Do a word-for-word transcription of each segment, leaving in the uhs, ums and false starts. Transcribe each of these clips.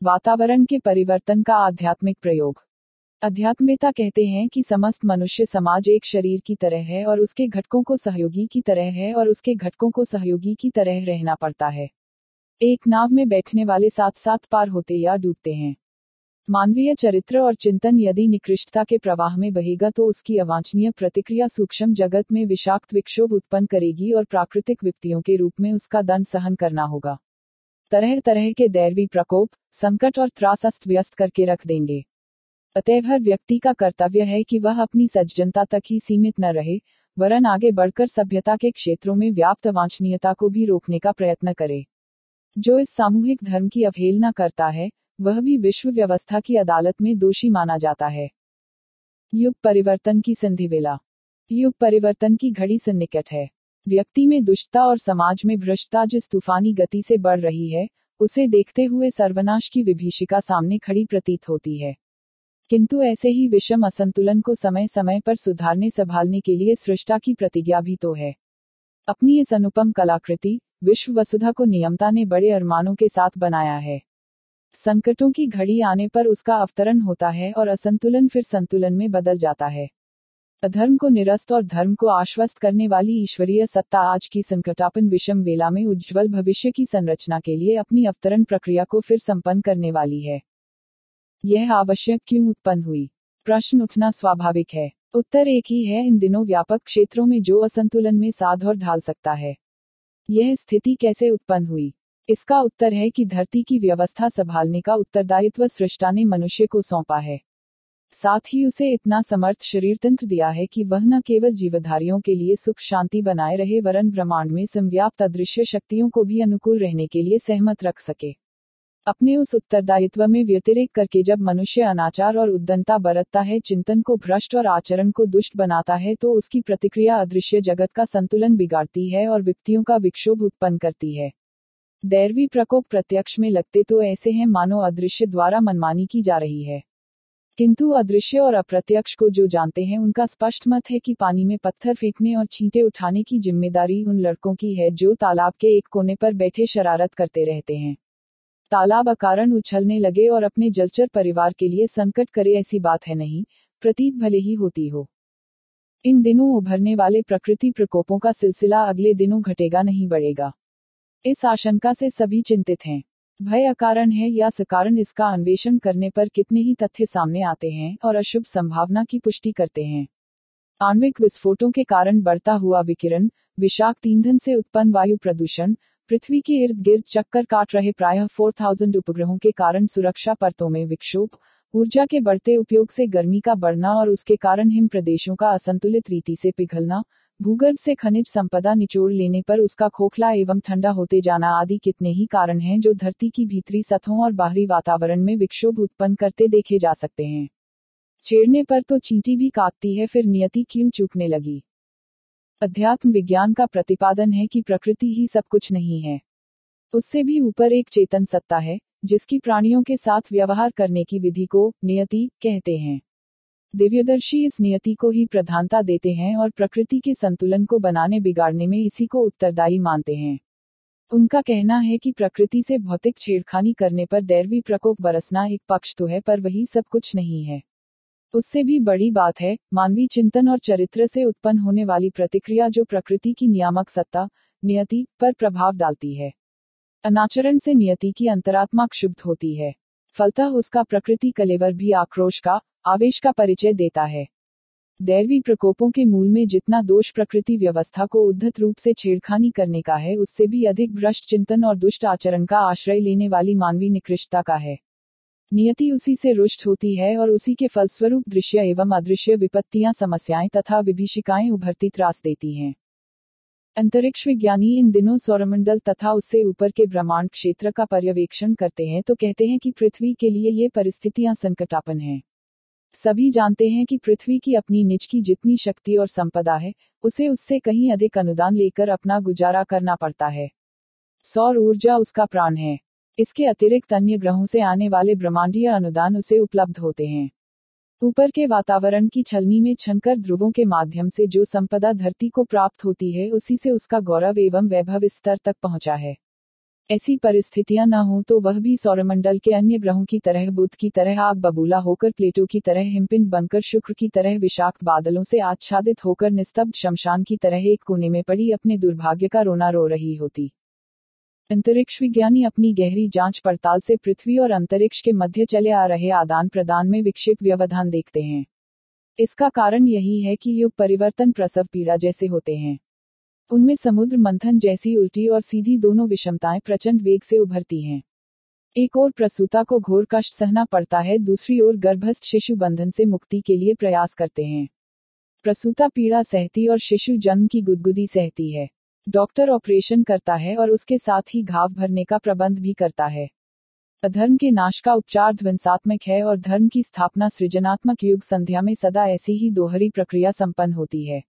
वातावरण के परिवर्तन का आध्यात्मिक प्रयोग। अध्यात्मिकता कहते हैं कि समस्त मनुष्य समाज एक शरीर की तरह है और उसके घटकों को सहयोगी की तरह है और उसके घटकों को सहयोगी की तरह रहना पड़ता है। एक नाव में बैठने वाले साथ साथ पार होते या डूबते हैं। मानवीय चरित्र और चिंतन यदि निकृष्टता के प्रवाह में बहेगा तो उसकी अवांछनीय प्रतिक्रिया सूक्ष्म जगत में विषाक्त विक्षोभ उत्पन्न करेगी और प्राकृतिक विपत्तियों के रूप में उसका दंड सहन करना होगा। तरह तरह के दैवी प्रकोप, संकट और त्रास अस्त व्यस्त करके रख देंगे। अतएव हर व्यक्ति का कर्तव्य है कि वह अपनी सज्जनता तक ही सीमित न रहे, वरन आगे बढ़कर सभ्यता के क्षेत्रों में व्याप्त अवांछनीयता को भी रोकने का प्रयत्न करे। जो इस सामूहिक धर्म की अवहेलना करता है, वह भी विश्व व्यवस्था की अदालत में दोषी माना जाता है। युग परिवर्तन की संधिवेला। युग परिवर्तन की घड़ी सन्निकट है। व्यक्ति में दुष्टता और समाज में भ्रष्टता जिस तूफानी गति से बढ़ रही है, उसे देखते हुए सर्वनाश की विभीषिका सामने खड़ी प्रतीत होती है। किंतु ऐसे ही विषम असंतुलन को समय समय पर सुधारने संभालने के लिए सृष्टा की प्रतिज्ञा भी तो है। अपनी इस अनुपम कलाकृति विश्व वसुधा को नियमता ने बड़े अरमानों के साथ बनाया है। संकटों की घड़ी आने पर उसका अवतरण होता है और असंतुलन फिर संतुलन में बदल जाता है। अधर्म को निरस्त और धर्म को आश्वस्त करने वाली ईश्वरीय सत्ता आज की संकटापन विषम वेला में उज्ज्वल भविष्य की संरचना के लिए अपनी अवतरण प्रक्रिया को फिर संपन्न करने वाली है। यह आवश्यक क्यों उत्पन्न हुई? प्रश्न उठना स्वाभाविक है। उत्तर एक ही है, इन दिनों व्यापक क्षेत्रों में जो असंतुलन में साध और ढाल सकता है। यह स्थिति कैसे उत्पन्न हुई? इसका उत्तर है कि धरती की व्यवस्था संभालने का उत्तरदायित्व सृष्टा ने मनुष्य को सौंपा है। साथ ही उसे इतना समर्थ शरीर तंत्र दिया है कि वह न केवल जीवधारियों के लिए सुख शांति बनाए रहे, वरन ब्रह्मांड में संव्याप्त अदृश्य शक्तियों को भी अनुकूल रहने के लिए सहमत रख सके। अपने उस उत्तरदायित्व में व्यतिरेक करके जब मनुष्य अनाचार और उद्दंडता बरतता है, चिंतन को भ्रष्ट और आचरण को दुष्ट बनाता है, तो उसकी प्रतिक्रिया अदृश्य जगत का संतुलन बिगाड़ती है और विपत्तियों का विक्षोभ उत्पन्न करती है। दैवी प्रकोप प्रत्यक्ष में लगते तो ऐसे हैं मानो अदृश्य द्वारा मनमानी की जा रही है। किंतु अदृश्य और अप्रत्यक्ष को जो जानते हैं उनका स्पष्ट मत है कि पानी में पत्थर फेंकने और छींटे उठाने की जिम्मेदारी उन लड़कों की है जो तालाब के एक कोने पर बैठे शरारत करते रहते हैं। तालाब अकारण उछलने लगे और अपने जलचर परिवार के लिए संकट करे, ऐसी बात है नहीं, प्रतीत भले ही होती हो। इन दिनों उभरने वाले प्रकृति प्रकोपों का सिलसिला अगले दिनों घटेगा नहीं बढ़ेगा। इस आशंका से सभी चिंतित हैं। भय अकारण है या सकारण, इसका अन्वेषण करने पर कितने ही तथ्य सामने आते हैं और अशुभ संभावना की पुष्टि करते हैं। आणविक विस्फोटों के कारण बढ़ता हुआ विकिरण, विषाक्त ईंधन से उत्पन्न वायु प्रदूषण, पृथ्वी के इर्द गिर्द चक्कर काट रहे प्रायः चार हज़ार उपग्रहों के कारण सुरक्षा परतों में विक्षोभ, ऊर्जा के बढ़ते उपयोग से गर्मी का बढ़ना और उसके कारण हिम प्रदेशों का असंतुलित रीति से पिघलना, भूगर्भ से खनिज संपदा निचोड़ लेने पर उसका खोखला एवं ठंडा होते जाना आदि कितने ही कारण हैं जो धरती की भीतरी सतहों और बाहरी वातावरण में विक्षोभ उत्पन्न करते देखे जा सकते हैं। छेड़ने पर तो चींटी भी काटती है, फिर नियति क्यों चूकने लगी? अध्यात्म विज्ञान का प्रतिपादन है कि प्रकृति ही सब कुछ नहीं है। उससे भी ऊपर एक चेतन सत्ता है, जिसकी प्राणियों के साथ व्यवहार करने की विधि को नियति कहते हैं। दिव्यदर्शी इस नियति को ही प्रधानता देते हैं और प्रकृति के संतुलन को बनाने बिगाड़ने में इसी को उत्तरदायी मानते हैं। उनका कहना है कि प्रकृति से भौतिक छेड़खानी करने पर दैवी प्रकोप बरसना एक पक्ष तो है, पर वही सब कुछ नहीं है। उससे भी बड़ी बात है मानवीय चिंतन और चरित्र से उत्पन्न होने वाली प्रतिक्रिया, जो प्रकृति की नियामक सत्ता नियति पर प्रभाव डालती है। अनाचरण से नियति की अंतरात्मा क्षुब्ध होती है, फलतः उसका प्रकृति कलेवर भी आक्रोश का, आवेश का परिचय देता है। दैवी प्रकोपों के मूल में जितना दोष प्रकृति व्यवस्था को उद्धत रूप से छेड़खानी करने का है, उससे भी अधिक भ्रष्ट चिंतन और दुष्ट आचरण का आश्रय लेने वाली मानवीय निकृष्टता का है। नियति उसी से रुष्ट होती है और उसी के फलस्वरूप दृश्य एवं अदृश्य विपत्तियां, समस्याएं तथा विभीषिकाएं उभरती त्रास देती हैं। अंतरिक्ष विज्ञानी इन दिनों सौरमंडल तथा उससे ऊपर के ब्रह्मांड क्षेत्र का पर्यवेक्षण करते हैं तो कहते हैं कि पृथ्वी के लिए ये परिस्थितियां संकटापन हैं। सभी जानते हैं कि पृथ्वी की अपनी निज की जितनी शक्ति और संपदा है, उसे उससे कहीं अधिक अनुदान लेकर अपना गुजारा करना पड़ता है। सौर ऊर्जा उसका प्राण है। इसके अतिरिक्त अन्य ग्रहों से आने वाले ब्रह्मांडीय अनुदान उसे उपलब्ध होते हैं। ऊपर के वातावरण की छलनी में छनकर ध्रुवों के माध्यम से जो संपदा धरती को प्राप्त होती है, उसी से उसका गौरव एवं वैभव इस स्तर तक पहुंचा है। ऐसी परिस्थितियां न हों तो वह भी सौरमंडल के अन्य ग्रहों की तरह बुध की तरह आग बबूला होकर, प्लेटो की तरह हिमपिंड बनकर, शुक्र की तरह विषाक्त बादलों से आच्छादित होकर, निस्तब्ध शमशान की तरह एक कोने में पड़ी अपने दुर्भाग्य का रोना रो रही होती। अंतरिक्ष विज्ञानी अपनी गहरी जांच पड़ताल से पृथ्वी और अंतरिक्ष के मध्य चले आ रहे आदान प्रदान में विक्षेप व्यवधान देखते हैं। इसका कारण यही है कि युग परिवर्तन प्रसव पीड़ा जैसे होते हैं। उनमें समुद्र मंथन जैसी उल्टी और सीधी दोनों विषमताएं प्रचंड वेग से उभरती हैं। एक ओर प्रसूता को घोर कष्ट सहना पड़ता है, दूसरी ओर गर्भस्थ शिशु बंधन से मुक्ति के लिए प्रयास करते हैं। प्रसूता पीड़ा सहती और शिशु जन्म की गुदगुदी सहती है। डॉक्टर ऑपरेशन करता है और उसके साथ ही घाव भरने का प्रबंध भी करता है। अधर्म के नाश का उपचार ध्वंसात्मक है और धर्म की स्थापना सृजनात्मक। युग संध्या में सदा ऐसी ही दोहरी प्रक्रिया संपन्न होती है।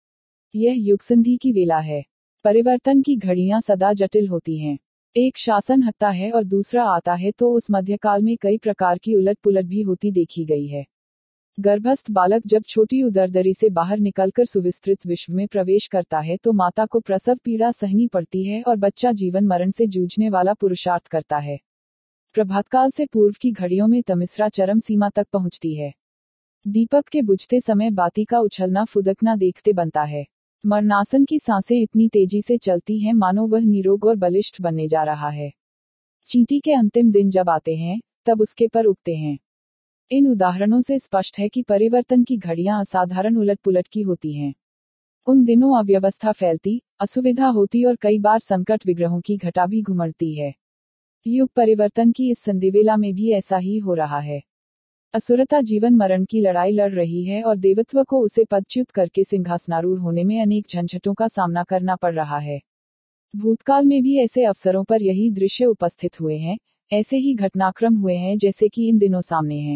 यह युग संधि की वेला है। परिवर्तन की घड़ियां सदा जटिल होती हैं। एक शासन हटता है और दूसरा आता है, तो उस मध्यकाल में कई प्रकार की उलट पुलट भी होती देखी गई है। गर्भस्थ बालक जब छोटी उदरदरी से बाहर निकलकर सुविस्तृत विश्व में प्रवेश करता है तो माता को प्रसव पीड़ा सहनी पड़ती है और बच्चा जीवन मरण से जूझने वाला पुरुषार्थ करता है। प्रभातकाल से पूर्व की घड़ियों में तमिश्रा चरम सीमा तक पहुंचती है। दीपक के बुझते समय बाती का उछलना फुदकना देखते बनता है। मरणासन की सांसें इतनी तेजी से चलती हैं मानो वह निरोग और बलिष्ठ बनने जा रहा है। चींटी के अंतिम दिन जब आते हैं तब उसके पर उगते हैं। इन उदाहरणों से स्पष्ट है कि परिवर्तन की घड़ियां असाधारण उलट पुलट की होती हैं। उन दिनों अव्यवस्था फैलती, असुविधा होती और कई बार संकट विग्रहों की घटा भी घुमड़ती है। युग परिवर्तन की इस संधिवेला में भी ऐसा ही हो रहा है। असुरता जीवन मरण की लड़ाई लड़ रही है और देवत्व को उसे पदच्युत करके सिंहासनारूढ़ होने में अनेक झंझटों का सामना करना पड़ रहा है। भूतकाल में भी ऐसे अवसरों पर यही दृश्य उपस्थित हुए हैं, ऐसे ही घटनाक्रम हुए हैं जैसे कि इन दिनों सामने हैं।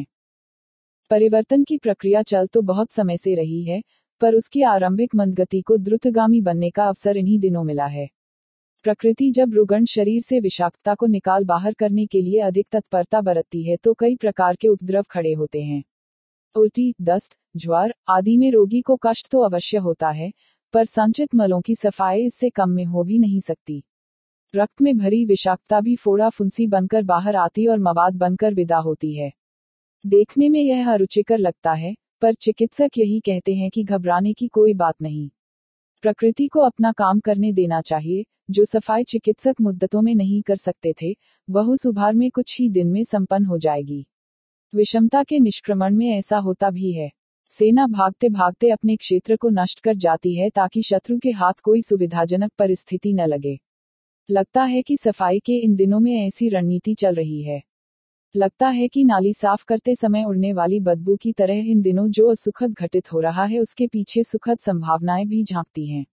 परिवर्तन की प्रक्रिया चल तो बहुत समय से रही है, पर उसकी आरंभिक मंदगति को द्रुतगामी बनने का अवसर इन्हीं दिनों मिला है। प्रकृति जब रुग्ण शरीर से विषाक्तता को निकाल बाहर करने के लिए अधिक तत्परता बरतती है तो कई प्रकार के उपद्रव खड़े होते हैं। उल्टी, दस्त, ज्वर आदि में रोगी को कष्ट तो अवश्य होता है, पर संचित मलों की सफाई इससे कम में हो भी नहीं सकती। रक्त में भरी विषाक्तता भी फोड़ा फुंसी बनकर बाहर आती और मवाद बनकर विदा होती है। देखने में यह अरुचिकर लगता है, पर चिकित्सक यही कहते हैं कि घबराने की कोई बात नहीं। प्रकृति को अपना काम करने देना चाहिए। जो सफाई चिकित्सक मुद्दतों में नहीं कर सकते थे, वह उस उभार में कुछ ही दिन में संपन्न हो जाएगी। विषमता के निष्क्रमण में ऐसा होता भी है। सेना भागते भागते अपने क्षेत्र को नष्ट कर जाती है ताकि शत्रु के हाथ कोई सुविधाजनक परिस्थिति न लगे। लगता है कि सफाई के इन दिनों में ऐसी रणनीति चल रही है। लगता है कि नाली साफ करते समय उड़ने वाली बदबू की तरह इन दिनों जो असुखद घटित हो रहा है उसके पीछे सुखद संभावनाएं भी झांकती हैं।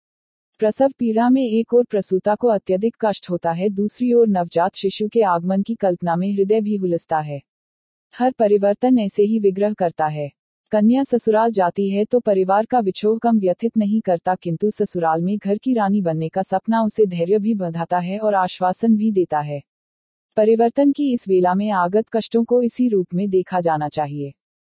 प्रसव पीड़ा में एक ओर प्रसूता को अत्यधिक कष्ट होता है, दूसरी ओर नवजात शिशु के आगमन की कल्पना में हृदय भी हुलसता है। हर परिवर्तन ऐसे ही विग्रह करता है। कन्या ससुराल जाती है तो परिवार का विछोह कम व्यथित नहीं करता, किंतु ससुराल में घर की रानी बनने का सपना उसे धैर्य भी बंधाता है और आश्वासन भी देता है। परिवर्तन की इस वेला में आगत कष्टों को इसी रूप में देखा जाना चाहिए।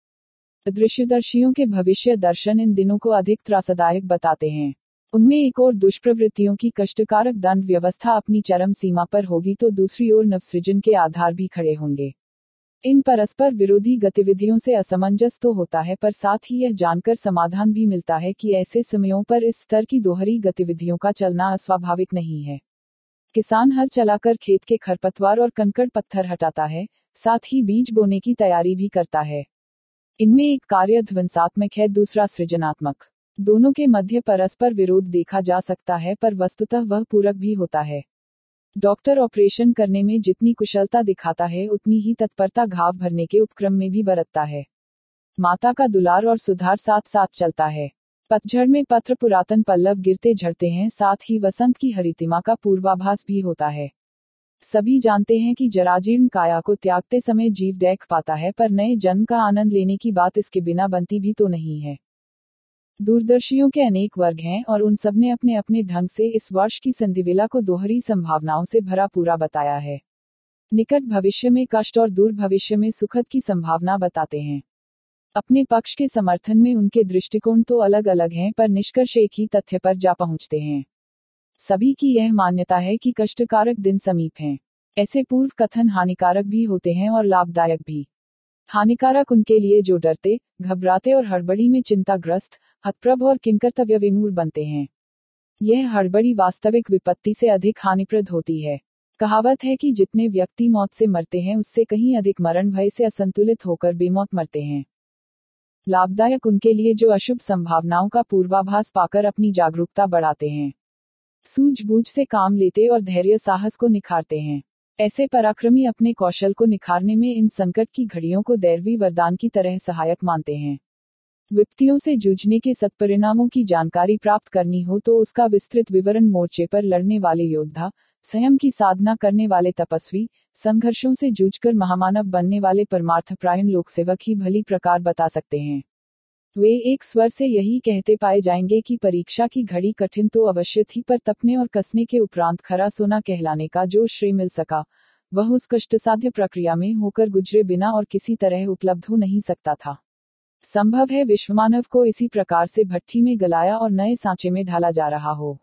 दृश्यदर्शियों के भविष्य दर्शन इन दिनों को अधिक त्रासदायक बताते हैं। उनमें एक ओर दुष्प्रवृत्तियों की कष्टकारक दंड व्यवस्था अपनी चरम सीमा पर होगी तो दूसरी ओर नवसृजन के आधार भी खड़े होंगे। इन परस्पर विरोधी गतिविधियों से असमंजस तो होता है, पर साथ ही यह जानकर समाधान भी मिलता है कि ऐसे समयों पर इस स्तर की दोहरी गतिविधियों का चलना अस्वाभाविक नहीं है। किसान हल चलाकर खेत के खरपतवार और कंकड़ पत्थर हटाता है, साथ ही बीज बोने की तैयारी भी करता है। इनमें एक कार्य ध्वंसात्मक है, दूसरा सृजनात्मक। दोनों के मध्य परस्पर विरोध देखा जा सकता है, पर वस्तुतः वह पूरक भी होता है। डॉक्टर ऑपरेशन करने में जितनी कुशलता दिखाता है उतनी ही तत्परता घाव भरने के उपक्रम में भी बरतता है। माता का दुलार और सुधार साथ साथ चलता है। पतझड़ में पत्र पुरातन पल्लव गिरते झड़ते हैं, साथ ही वसंत की हरितिमा का पूर्वाभास भी होता है। सभी जानते हैं कि जराजीर्ण काया को त्यागते समय जीव देख पाता है, पर नए जन्म का आनंद लेने की बात इसके बिना बनती भी तो नहीं है। दूरदर्शियों के अनेक वर्ग हैं और उन सब ने अपने अपने ढंग से इस वर्ष की संधिवेला को दोहरी संभावनाओं से भरा पूरा बताया है। निकट भविष्य में कष्ट और दूर भविष्य में सुखद की संभावना बताते हैं। अपने पक्ष के समर्थन में उनके दृष्टिकोण तो अलग अलग हैं, पर निष्कर्ष एक ही तथ्य पर जा पहुंचते हैं। सभी की यह मान्यता है कि कष्टकारक दिन समीप हैं। ऐसे पूर्व कथन हानिकारक भी होते हैं और लाभदायक भी। हानिकारक उनके लिए जो डरते, घबराते और हड़बड़ी में चिंताग्रस्त, हतप्रभ और किंकर्तव्य विमूढ़ बनते हैं। यह हड़बड़ी वास्तविक विपत्ति से अधिक हानिप्रद होती है। कहावत है कि जितने व्यक्ति मौत से मरते हैं उससे कहीं अधिक मरण भय से असंतुलित होकर बेमौत मरते हैं। लाभदायक उनके लिए जो अशुभ संभावनाओं का पूर्वाभास पाकर अपनी जागरूकता बढ़ाते हैं, सूझबूझ से काम लेते और धैर्य साहस को निखारते हैं। ऐसे पराक्रमी अपने कौशल को निखारने में इन संकट की घड़ियों को दैवी वरदान की तरह सहायक मानते हैं। विपत्तियों से जूझने के सत्परिणामों की जानकारी प्राप्त करनी हो तो उसका विस्तृत विवरण मोर्चे पर लड़ने वाले योद्धा, संयम की साधना करने वाले तपस्वी, संघर्षों से जूझकर महामानव बनने वाले परमार्थपरायण लोकसेवक ही भली प्रकार बता सकते हैं। वे एक स्वर से यही कहते पाए जाएंगे कि परीक्षा की घड़ी कठिन तो अवश्य थी, पर तपने और कसने के उपरांत खरा सोना कहलाने का जो श्रेय मिल सका, वह उस कष्टसाध्य प्रक्रिया में होकर गुजरे बिना और किसी तरह उपलब्ध हो नहीं सकता था। संभव है विश्वमानव को इसी प्रकार से भट्ठी में गलाया और नए सांचे में ढाला जा रहा हो।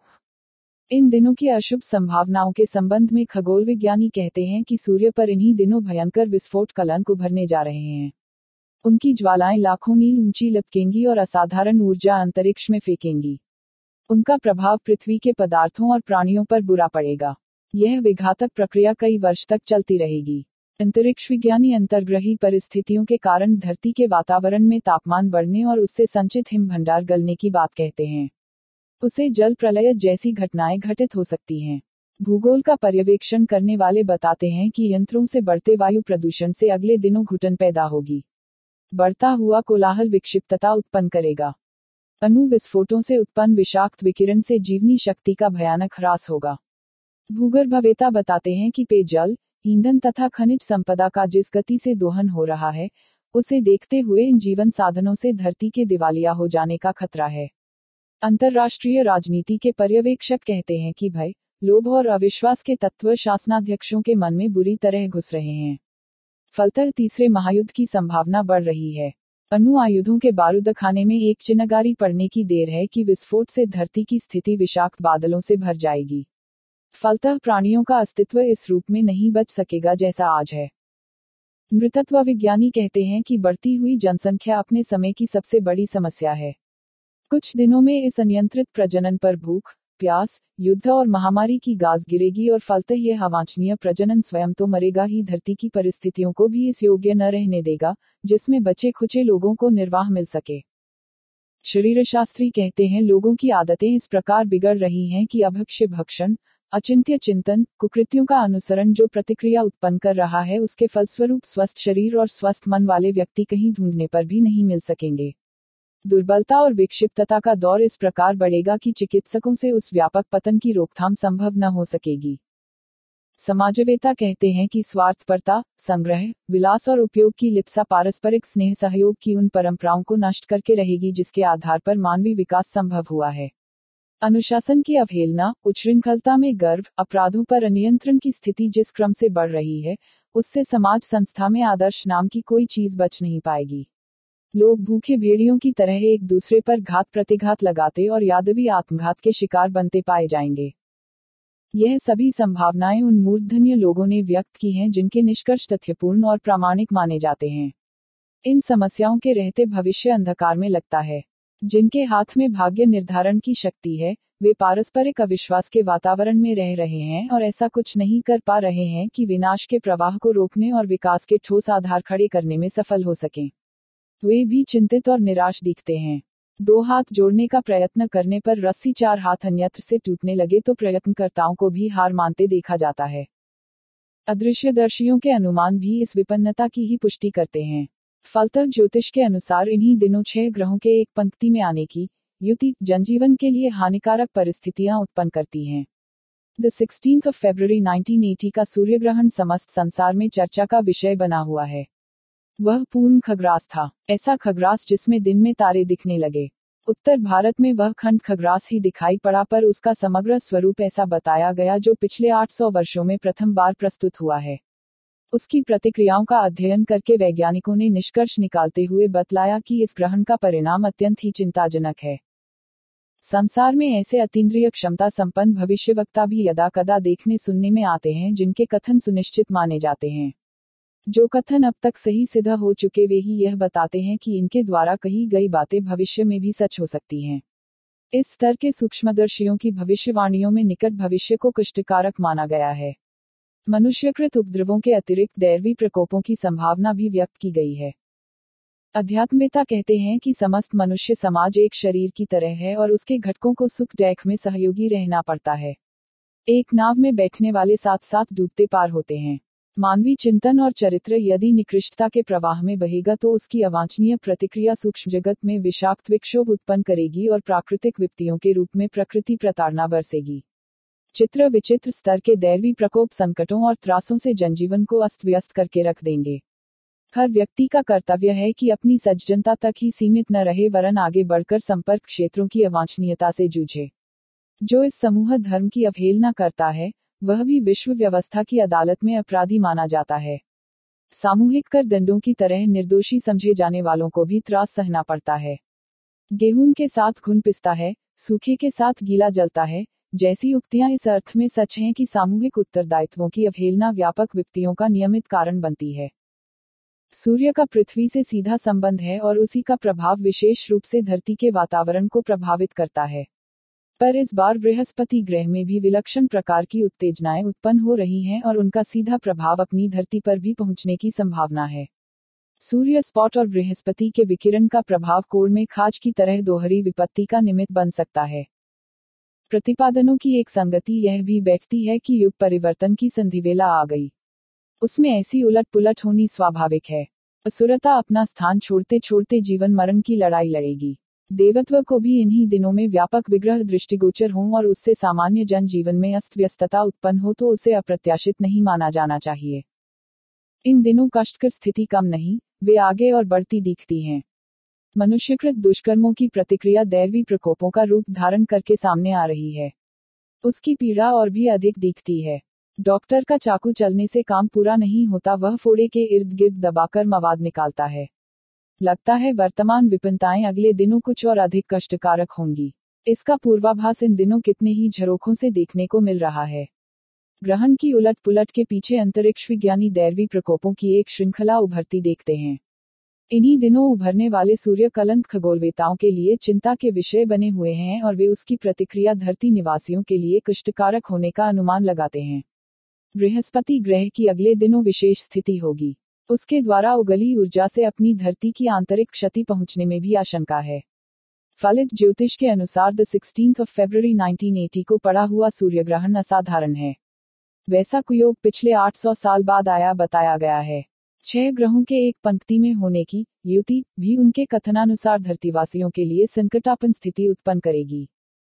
इन दिनों की अशुभ संभावनाओं के संबंध में खगोल विज्ञानी कहते हैं कि सूर्य पर इन्हीं दिनों भयंकर विस्फोट कलंक उभरने जा रहे हैं। उनकी ज्वालाएं लाखों मील ऊंची लपकेंगी और असाधारण ऊर्जा अंतरिक्ष में फेंकेंगी। उनका प्रभाव पृथ्वी के पदार्थों और प्राणियों पर बुरा पड़ेगा। यह विघातक प्रक्रिया कई वर्ष तक चलती रहेगी। अंतरिक्ष विज्ञानी अंतर्ग्रही परिस्थितियों के कारण धरती के वातावरण में तापमान बढ़ने और उससे संचित हिम भंडार गलने की बात कहते हैं। उसे जल प्रलय जैसी घटनाएं घटित हो सकती हैं। भूगोल का पर्यवेक्षण करने वाले बताते हैं कि यंत्रों से बढ़ते वायु प्रदूषण से अगले दिनों घुटन पैदा होगी। बढ़ता हुआ कोलाहल विक्षिप्तता उत्पन्न करेगा। अणु विस्फोटों से उत्पन्न विषाक्त विकिरण से जीवनी शक्ति का भयानक ह्रास होगा। भूगर्भवेत्ता बताते हैं कि पेयजल, ईंधन तथा खनिज संपदा का जिस गति से दोहन हो रहा है, उसे देखते हुए इन जीवन साधनों से धरती के दिवालिया हो जाने का खतरा है। अंतर्राष्ट्रीय राजनीति के पर्यवेक्षक कहते हैं कि भय, लोभ और अविश्वास के तत्व शासनाध्यक्षों के मन में बुरी तरह घुस रहे हैं। फलतः तीसरे महायुद्ध की संभावना बढ़ रही है। अणु आयुधों के बारूद खाने में एक चिनगारी पड़ने की देर है कि विस्फोट से धरती की स्थिति विषाक्त बादलों से भर जाएगी। फलतः प्राणियों का अस्तित्व इस रूप में नहीं बच सकेगा जैसा आज है। नृतत्व विज्ञानी कहते हैं कि बढ़ती हुई जनसंख्या अपने समय की सबसे बड़ी समस्या है। कुछ दिनों में इस अनियंत्रित प्रजनन पर भूख, प्यास, युद्ध और महामारी की गाज गिरेगी और फलतः यह अवांछनीय प्रजनन स्वयं तो मरेगा ही, धरती की परिस्थितियों को भी इस योग्य न रहने देगा जिसमें बचे खुचे लोगों को निर्वाह मिल सके। शरीरशास्त्री कहते हैं लोगों की आदतें इस प्रकार बिगड़ रही हैं कि अभक्ष्य भक्षण, अचिंत्य चिंतन, कुकृत्यों का अनुसरण जो प्रतिक्रिया उत्पन्न कर रहा है, उसके फलस्वरूप स्वस्थ शरीर और स्वस्थ मन वाले व्यक्ति कहीं ढूंढने पर भी नहीं मिल सकेंगे। दुर्बलता और विक्षिप्तता का दौर इस प्रकार बढ़ेगा कि चिकित्सकों से उस व्यापक पतन की रोकथाम संभव न हो सकेगी। समाजवेत्ता कहते हैं कि स्वार्थपरता, संग्रह, विलास और उपयोग की लिप्सा पारस्परिक स्नेह सहयोग की उन परंपराओं को नष्ट करके रहेगी जिसके आधार पर मानवीय विकास संभव हुआ है। अनुशासन की अवहेलना, उच्छृंखलता में गर्व, अपराधों पर अनियंत्रण की स्थिति जिस क्रम से बढ़ रही है, उससे समाज संस्था में आदर्श नाम की कोई चीज बच नहीं पाएगी। लोग भूखे भेड़ियों की तरह एक दूसरे पर घात प्रतिघात लगाते और यादवी आत्मघात के शिकार बनते पाए जाएंगे। यह सभी संभावनाएं उन मूर्धन्य लोगों ने व्यक्त की हैं जिनके निष्कर्ष तथ्यपूर्ण और प्रामाणिक माने जाते हैं। इन समस्याओं के रहते भविष्य अंधकार में लगता है। जिनके हाथ में भाग्य निर्धारण की शक्ति है, वे पारस्परिक अविश्वास के वातावरण में रह रहे हैं और ऐसा कुछ नहीं कर पा रहे हैं कि विनाश के प्रवाह को रोकने और विकास के ठोस आधार खड़े करने में सफल हो सकें। वे भी चिंतित और निराश दिखते हैं। दो हाथ जोड़ने का प्रयत्न करने पर रस्सी चार हाथ अन्यत्र से टूटने लगे तो प्रयत्नकर्ताओं को भी हार मानते देखा जाता है। अदृश्यदर्शियों के अनुमान भी इस विपन्नता की ही पुष्टि करते हैं। फलतः ज्योतिष के अनुसार इन्हीं दिनों छह ग्रहों के एक पंक्ति में आने की युति जनजीवन के लिए हानिकारक परिस्थितियां उत्पन्न करती हैं। The sixteenth of February nineteen eighty का सूर्यग्रहण समस्त संसार में चर्चा का विषय बना हुआ है। वह पूर्ण खग्रास था, ऐसा खग्रास जिसमें दिन में तारे दिखने लगे। उत्तर भारत में वह खंड खग्रास ही दिखाई पड़ा, पर उसका समग्र स्वरूप ऐसा बताया गया जो पिछले आठ सौ वर्षों में प्रथम बार प्रस्तुत हुआ है। उसकी प्रतिक्रियाओं का अध्ययन करके वैज्ञानिकों ने निष्कर्ष निकालते हुए बतलाया कि इस ग्रहण का परिणाम अत्यंत ही चिंताजनक है। संसार में ऐसे अतीन्द्रिय क्षमता संपन्न भविष्यवक्ता भी यदा कदा देखने सुनने में आते हैं जिनके कथन सुनिश्चित माने जाते हैं। जो कथन अब तक सही सिद्ध हो चुके वे ही यह बताते हैं कि इनके द्वारा कही गई बातें भविष्य में भी सच हो सकती हैं। इस स्तर के सूक्ष्मदर्शियों की भविष्यवाणियों में निकट भविष्य को कष्टकारक माना गया है। मनुष्यकृत उपद्रवों के अतिरिक्त दैवी प्रकोपों की संभावना भी व्यक्त की गई है। अध्यात्मवेत्ता कहते हैं कि समस्त मनुष्य समाज एक शरीर की तरह है और उसके घटकों को सुख दुख में सहयोगी रहना पड़ता है। एक नाव में बैठने वाले साथ साथ डूबते पार होते हैं। मानवीय चिंतन और चरित्र यदि निकृष्टता के प्रवाह में बहेगा तो उसकी अवांछनीय प्रतिक्रिया सूक्ष्म जगत में विषाक्त विक्षोभ उत्पन्न करेगी और प्राकृतिक विपत्तियों के रूप में प्रकृति प्रताड़ना बरसेगी। चित्र विचित्र स्तर के दैवी प्रकोप संकटों और त्रासों से जनजीवन को अस्त व्यस्त करके रख देंगे। हर व्यक्ति का कर्तव्य है कि अपनी सज्जनता तक ही सीमित न रहे वरन आगे बढ़कर संपर्क क्षेत्रों की अवांछनीयता से जूझे। जो इस समूह धर्म की अवहेलना करता है वह भी विश्व व्यवस्था की अदालत में अपराधी माना जाता है। सामूहिक कर दंडों की तरह निर्दोषी समझे जाने वालों को भी त्रास सहना पड़ता है। गेहूं के साथ घुन पिसता है, सूखे के साथ गीला जलता है, जैसी उक्तियां इस अर्थ में सच हैं कि सामूहिक उत्तरदायित्वों की अवहेलना व्यापक विपत्तियों का नियमित कारण बनती है। सूर्य का पृथ्वी से सीधा संबंध है और उसी का प्रभाव विशेष रूप से धरती के वातावरण को प्रभावित करता है। पर इस बार बृहस्पति ग्रह में भी विलक्षण प्रकार की उत्तेजनाएं उत्पन्न हो रही हैं और उनका सीधा प्रभाव अपनी धरती पर भी पहुंचने की संभावना है। सूर्य स्पॉट और बृहस्पति के विकिरण का प्रभाव कोण में खाज की तरह दोहरी विपत्ति का निमित्त बन सकता है। प्रतिपादनों की एक संगति यह भी बैठती है कि युग परिवर्तन की संधिवेला आ गई। उसमें ऐसी उलट पुलट होनी स्वाभाविक है। असुरता अपना स्थान छोड़ते छोड़ते जीवन मरण की लड़ाई लड़ेगी। देवत्व को भी इन्हीं दिनों में व्यापक विग्रह दृष्टिगोचर हो और उससे सामान्य जन जीवन में अस्त व्यस्तता उत्पन्न हो तो उसे अप्रत्याशित नहीं माना जाना चाहिए। इन दिनों कष्टकर स्थिति कम नहीं, वे आगे और बढ़ती दिखती हैं। मनुष्यकृत दुष्कर्मों की प्रतिक्रिया दैवी प्रकोपों का रूप धारण करके सामने आ रही है। उसकी पीड़ा और भी अधिक दिखती है। डॉक्टर का चाकू चलने से काम पूरा नहीं होता, वह फोड़े के इर्द गिर्द दबाकर मवाद निकालता है। लगता है वर्तमान विपन्नताएं अगले दिनों कुछ और अधिक कष्टकारक होंगी। इसका पूर्वाभास इन दिनों कितने ही झरोखों से देखने को मिल रहा है। ग्रहण की उलट पुलट के पीछे अंतरिक्ष विज्ञानी दैवी प्रकोपों की एक श्रृंखला उभरती देखते हैं। इन्हीं दिनों उभरने वाले सूर्य कलंक खगोलवेताओं के लिए चिंता के विषय बने हुए हैं और वे उसकी प्रतिक्रिया धरती निवासियों के लिए कष्टकारक होने का अनुमान लगाते हैं। बृहस्पति ग्रह की अगले दिनों विशेष स्थिति होगी। उसके द्वारा उगली ऊर्जा से अपनी धरती की आंतरिक क्षति पहुंचने में भी आशंका है। फलित ज्योतिष के अनुसार the sixteenth of February nineteen eighty को पड़ा हुआ सूर्य ग्रहण असाधारण है। वैसा कुयोग पिछले आठ सौ साल बाद आया बताया गया है। छह ग्रहों के एक पंक्ति में होने की युति भी उनके कथनानुसार धरतीवासियों के लिए संकटापन्न स्थिति उत्पन्न करेगी।